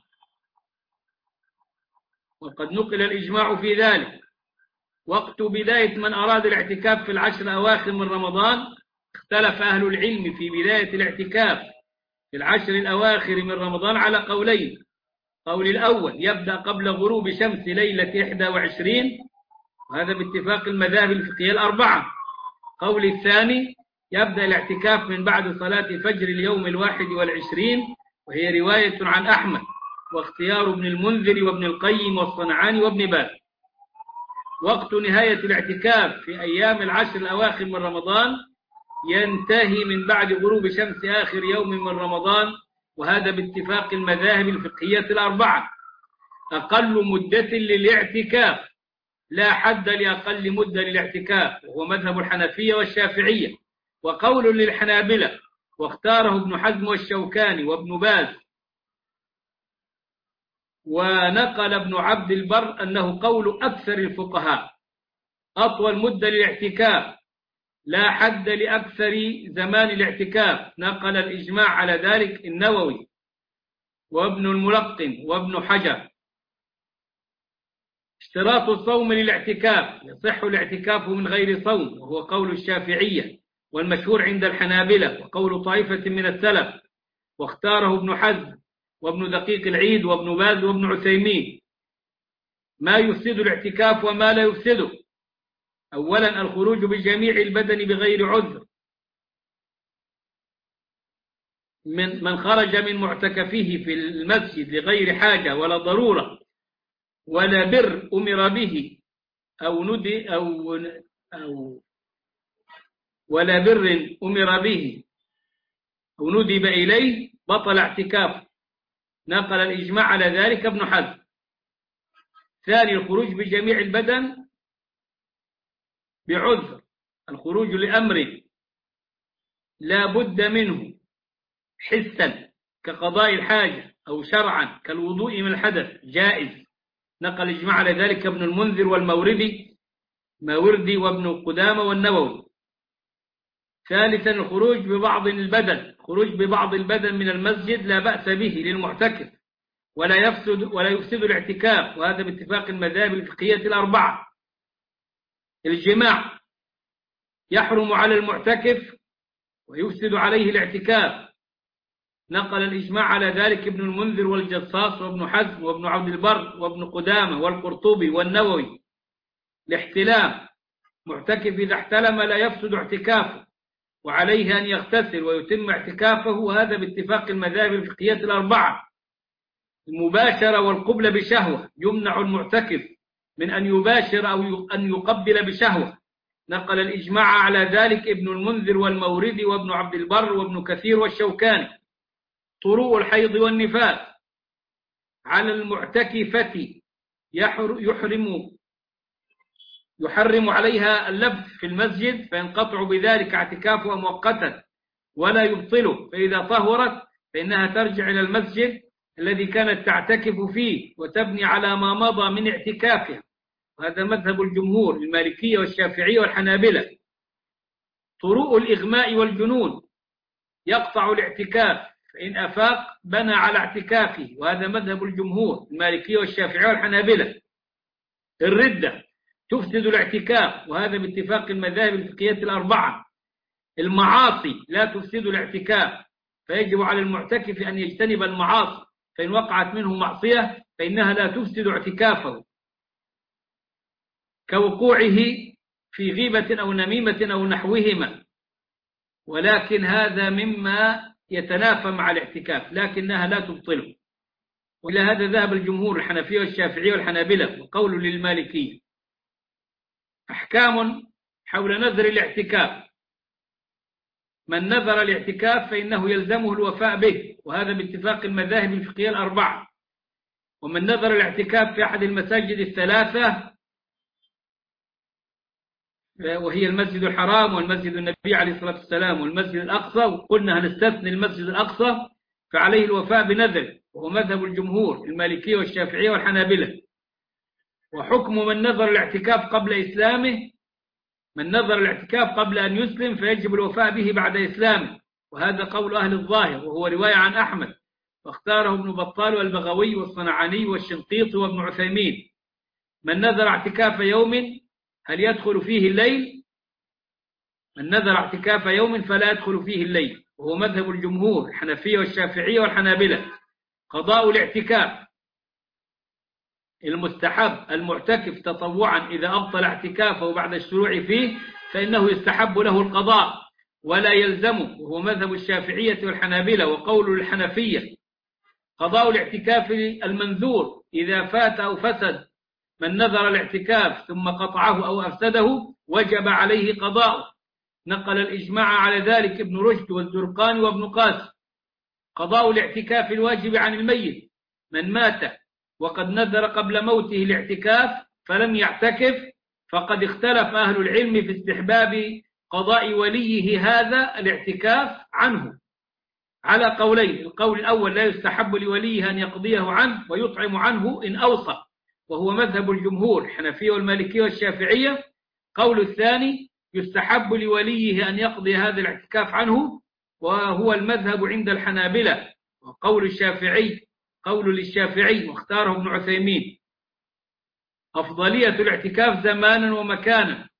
وقد نقل الإجماع في ذلك. وقت بداية من أراد الاعتكاف في العشر الأواخر من رمضان اختلف أهل العلم في بداية الاعتكاف في العشر الأواخر من رمضان على قولين. قول الأول يبدأ قبل غروب شمس ليلة إحدى وعشرين، وهذا باتفاق المذاهب الفقهية الأربعة. قول الثاني يبدأ الاعتكاف من بعد صلاة فجر اليوم الواحد والعشرين، وهي رواية عن أحمد واختيار ابن المنذر وابن القيم والصنعاني وابن باز. وقت نهاية الاعتكاف في أيام العشر الأواخر من رمضان ينتهي من بعد غروب شمس آخر يوم من رمضان، وهذا باتفاق المذاهب الفقهية الأربعة. أقل مدة للاعتكاف لا حد لأقل مدة للاعتكاف، وهو مذهب الحنفية والشافعية، وقول للحنابلة، واختاره ابن حزم والشوكاني وابن باز. ونقل ابن عبد البر أنه قول أكثر الفقهاء. أطول مدة للاعتكاف لا حد لأكثر زمان الاعتكاف، نقل الإجماع على ذلك النووي وابن الملقن وابن حجر. اشتراط الصوم للاعتكاف: يصح الاعتكاف من غير صوم، وهو قول الشافعية والمشهور عند الحنابلة وقول طائفة من السلف، واختاره ابن حزم وابن دقيق العيد وابن باز وابن عثيمين. ما يفسد الاعتكاف وما لا يفسده: أولا الخروج بجميع البدن بغير عذر، من من خرج من معتكفه في المسجد لغير حاجة ولا ضرورة ولا بر أمر به أو ندي أو أو ولا بر أمر به أو ندب إليه بطل اعتكافه، نقل الإجماع على ذلك ابن حزم. ثاني الخروج بجميع البدن بعذر، الخروج لأمر لا بد منه حسا كقضاء الحاجة، أو شرعا كالوضوء من الحدث جائز، نقل الإجماع على ذلك ابن المنذر والموردي ماوردي وابن قدامة والنووي. ثالثا الخروج ببعض البدن، خروج ببعض البدن من المسجد لا بأس به للمعتكف ولا يفسد ولا يفسد الاعتكاف، وهذا باتفاق المذاهب الفقهية الأربعة. الجماع يحرم على المعتكف ويفسد عليه الاعتكاف، نقل الإجماع على ذلك ابن المنذر والجصاص وابن حزم وابن عبد البر وابن قدامة والقرطبي والنووي. الاحتلام: معتكف إذا احتلم لا يفسد اعتكافه، وعليه أن يغتسل ويتم اعتكافه، وهذا باتفاق المذاهب الفقهية الأربعة. المباشرة والقبلة بشهوة: يمنع المعتكف من أن يباشر أو أن يقبل بشهوة، نقل الإجماع على ذلك ابن المنذر والموردي وابن عبد البر وابن كثير والشوكاني. طروء الحيض والنفاس: على المعتكفة يحرم يحرم عليها اللبث في المسجد، فينقطع بذلك اعتكافها مؤقتا ولا يبطله، فإذا طهرت فإنها ترجع إلى المسجد الذي كانت تعتكف فيه وتبني على ما مضى من اعتكافها، وهذا مذهب الجمهور المالكية والشافعية والحنابلة. طروء الإغماء والجنون: يقطع الاعتكاف، فإن أفاق بنى على اعتكافه، وهذا مذهب الجمهور المالكية والشافعية والحنابلة. الردة تفسد الاعتكاف، وهذا باتفاق المذاهب الفقهية الأربعة. المعاصي لا تفسد الاعتكاف، فيجب على المعتكف أن يجتنب المعاصي، فإن وقعت منه معصية فإنها لا تفسد اعتكافه، كوقوعه في غيبة أو نميمة أو نحوهما، ولكن هذا مما يتنافى مع الاعتكاف لكنها لا تبطله. وإلى هذا ذهب الجمهور الحنفية والشافعية والحنابلة، وقول للمالكية. أحكام حول نذر الاعتكاف: من نذر الاعتكاف فإنه يلزمه الوفاء به، وهذا باتفاق المذاهب الفقهية الأربعة. ومن نذر الاعتكاف في أحد المساجد الثلاثة وهي المسجد الحرام والمسجد النبي عليه الصلاة والسلام والمسجد الأقصى، وقلنا هنستثني المسجد الأقصى، فعليه الوفاء بنذر، وهو مذهب الجمهور المالكية والشافعية والحنابلة. وحكم من نذر الاعتكاف قبل إسلامه: من نذر الاعتكاف قبل أن يسلم فيجب الوفاء به بعد إسلامه، وهذا قول أهل الظاهر، وهو رواية عن أحمد، واختاره ابن بطال والبغوي والصنعاني والشنقيطي وابن عثيمين. من نذر اعتكاف يوم هل يدخل فيه الليل؟ من نذر اعتكاف يوم فلا يدخل فيه الليل، وهو مذهب الجمهور الحنفية والشافعية والحنابلة. قضاء الاعتكاف: المستحب المعتكف تطوعا إذا أبطل اعتكافه بعد الشروع فيه فإنه يستحب له القضاء ولا يلزمه، وهو مذهب الشافعية والحنابلة وقول الحنفية. قضاء الاعتكاف المنذور إذا فات أو فسد: من نذر الاعتكاف ثم قطعه أو أفسده وجب عليه قضاءه، نقل الإجماع على ذلك ابن رشد والزرقاني وابن قاسم. قضاء الاعتكاف الواجب عن الميت: من مات وقد نذر قبل موته الاعتكاف فلم يعتكف فقد اختلف أهل العلم في استحباب قضاء وليه هذا الاعتكاف عنه على قولين: القول الأول لا يستحب لوليه أن يقضيه عنه ويطعم عنه إن أوصى، وهو مذهب الجمهور الحنفية والمالكية والشافعية. قول الثاني يستحب لوليه أن يقضي هذا الاعتكاف عنه، وهو المذهب عند الحنابلة. وقول الشافعي قول للشافعي واختاره ابن عثيمين. أفضلية الاعتكاف زمانا ومكانا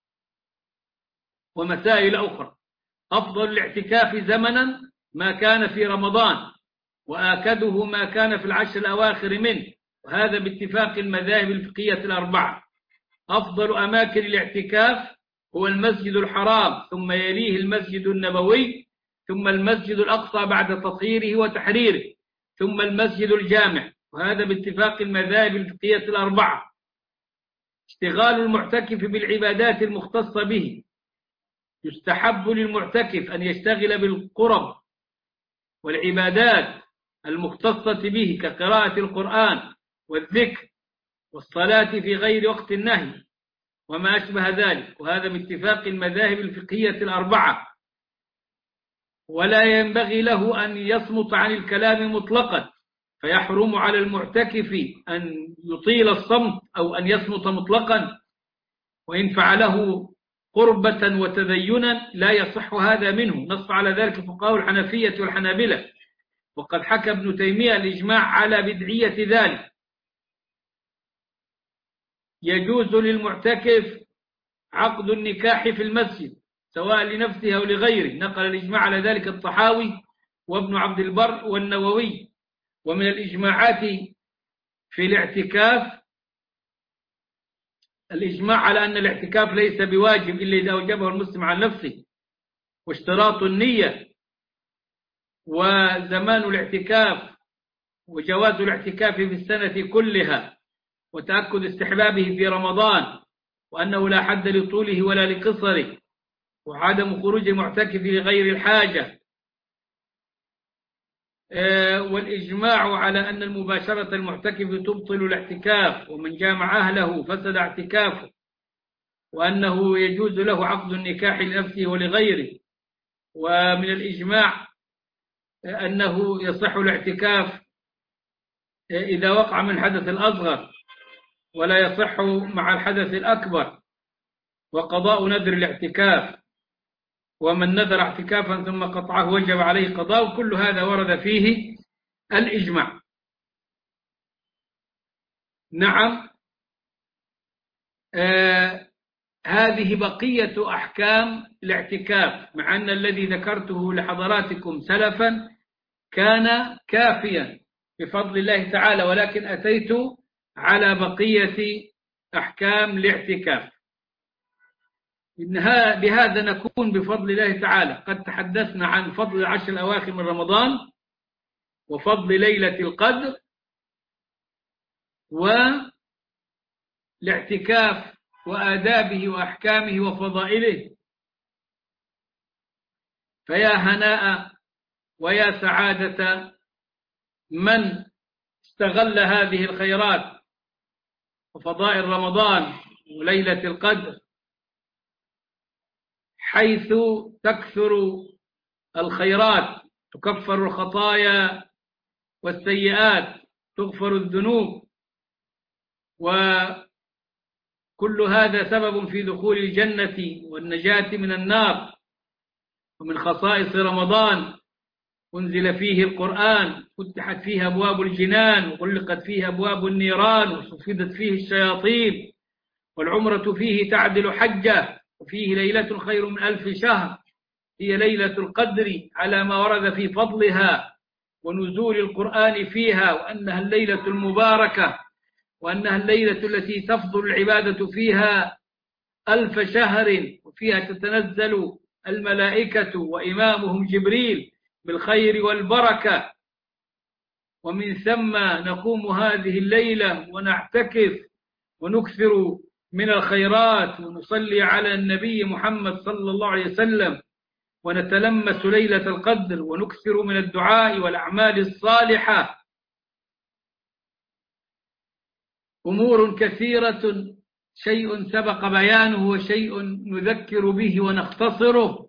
ومسائل أخرى: أفضل الاعتكاف زمنا ما كان في رمضان، وآكده ما كان في العشر الأواخر منه، وهذا باتفاق المذاهب الفقهية الأربعة. أفضل أماكن الاعتكاف هو المسجد الحرام، ثم يليه المسجد النبوي، ثم المسجد الأقصى بعد تطهيره وتحريره، ثم المسجد الجامع، وهذا باتفاق المذاهب الفقهية الأربعة. اشتغال المعتكف بالعبادات المختصة به: يستحب للمعتكف أن يشتغل بالقرب والعبادات المختصة به كقراءة القرآن والذكر والصلاة في غير وقت النهي وما أشبه ذلك، وهذا باتفاق المذاهب الفقهية الأربعة. ولا ينبغي له أن يصمت عن الكلام مطلقا، فيحرم على المعتكف أن يطيل الصمت أو أن يصمت مطلقا، وإن فعله قربة وتدينا لا يصح هذا منه، نص على ذلك فقهاء الحنفية والحنابلة، وقد حكى ابن تيمية الإجماع على بدعية ذلك. يجوز للمعتكف عقد النكاح في المسجد سواء لنفسه أو لغيره، نقل الإجماع على ذلك الطحاوي وابن عبد البر والنووي. ومن الإجماعات في الاعتكاف الإجماع على أن الاعتكاف ليس بواجب إلا إذا أوجبه المسلم عن نفسه، واشتراط النية، وزمان الاعتكاف، وجواز الاعتكاف في السنة كلها، وتأكد استحبابه في رمضان، وأنه لا حد لطوله ولا لقصره، وعدم خروج المعتكف لغير الحاجة، والإجماع على أن المباشرة المعتكف تبطل الاعتكاف، ومن جامع أهله فسد اعتكافه، وأنه يجوز له عقد النكاح لنفسه ولغيره. ومن الإجماع أنه يصح الاعتكاف إذا وقع من حدث الأصغر، ولا يصح مع الحدث الأكبر. وقضاء نذر الاعتكاف: ومن نذر اعتكافا ثم قطعه وجب عليه قضاء، كل هذا ورد فيه الإجماع. نعم، آه هذه بقية أحكام الاعتكاف، مع أن الذي ذكرته لحضراتكم سلفا كان كافيا بفضل الله تعالى، ولكن أتيت على بقية أحكام الاعتكاف. بهذا نكون بفضل الله تعالى قد تحدثنا عن فضل العشر الأواخر من رمضان وفضل ليلة القدر والاعتكاف وآدابه وأحكامه وفضائله. فيا هناء ويا سعادة من استغل هذه الخيرات وفضائل رمضان وليلة القدر، حيث تكثر الخيرات، تكفر الخطايا والسيئات، تغفر الذنوب، وكل هذا سبب في دخول الجنة والنجاة من النار. ومن خصائص رمضان أنزل فيه القرآن، فتحت فيه أبواب الجنان وغلقت فيه أبواب النيران وصفدت فيه الشياطين، والعمرة فيه تعدل حجة، وفيه ليلة خير من ألف شهر، هي ليلة القدر على ما ورد في فضلها ونزول القرآن فيها، وأنها الليلة المباركة، وأنها الليلة التي تفضل العبادة فيها ألف شهر، وفيها تتنزل الملائكة وإمامهم جبريل بالخير والبركة. ومن ثم نقوم هذه الليلة ونعتكف ونكثر من الخيرات ونصلي على النبي محمد صلى الله عليه وسلم، ونتلمس ليلة القدر ونكثر من الدعاء والأعمال الصالحة. أمور كثيرة، شيء سبق بيانه وشيء نذكر به ونختصره،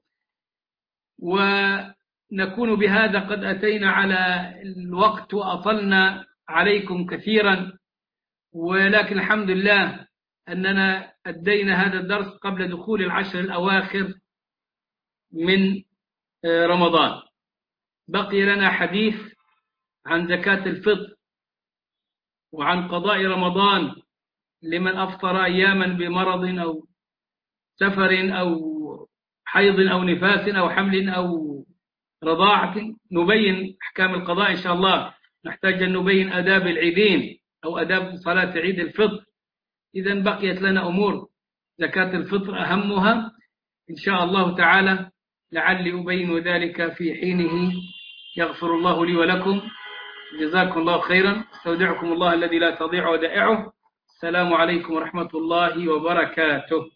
ونكون بهذا قد أتينا على الوقت وأطلنا عليكم كثيرا، ولكن الحمد لله أننا أدينا هذا الدرس قبل دخول العشر الأواخر من رمضان. بقي لنا حديث عن زكاة الفطر وعن قضاء رمضان لمن أفطر أياما بمرض أو سفر أو حيض أو نفاس أو حمل أو رضاعة. نبين أحكام القضاء إن شاء الله، نحتاج أن نبين آداب العيدين أو آداب صلاة عيد الفطر. إذن بقيت لنا أمور زكاة الفطر أهمها إن شاء الله تعالى، لعلي أبين ذلك في حينه. يغفر الله لي ولكم، جزاكم الله خيرا، استودعكم الله الذي لا تضيع ودائعه. السلام عليكم ورحمة الله وبركاته.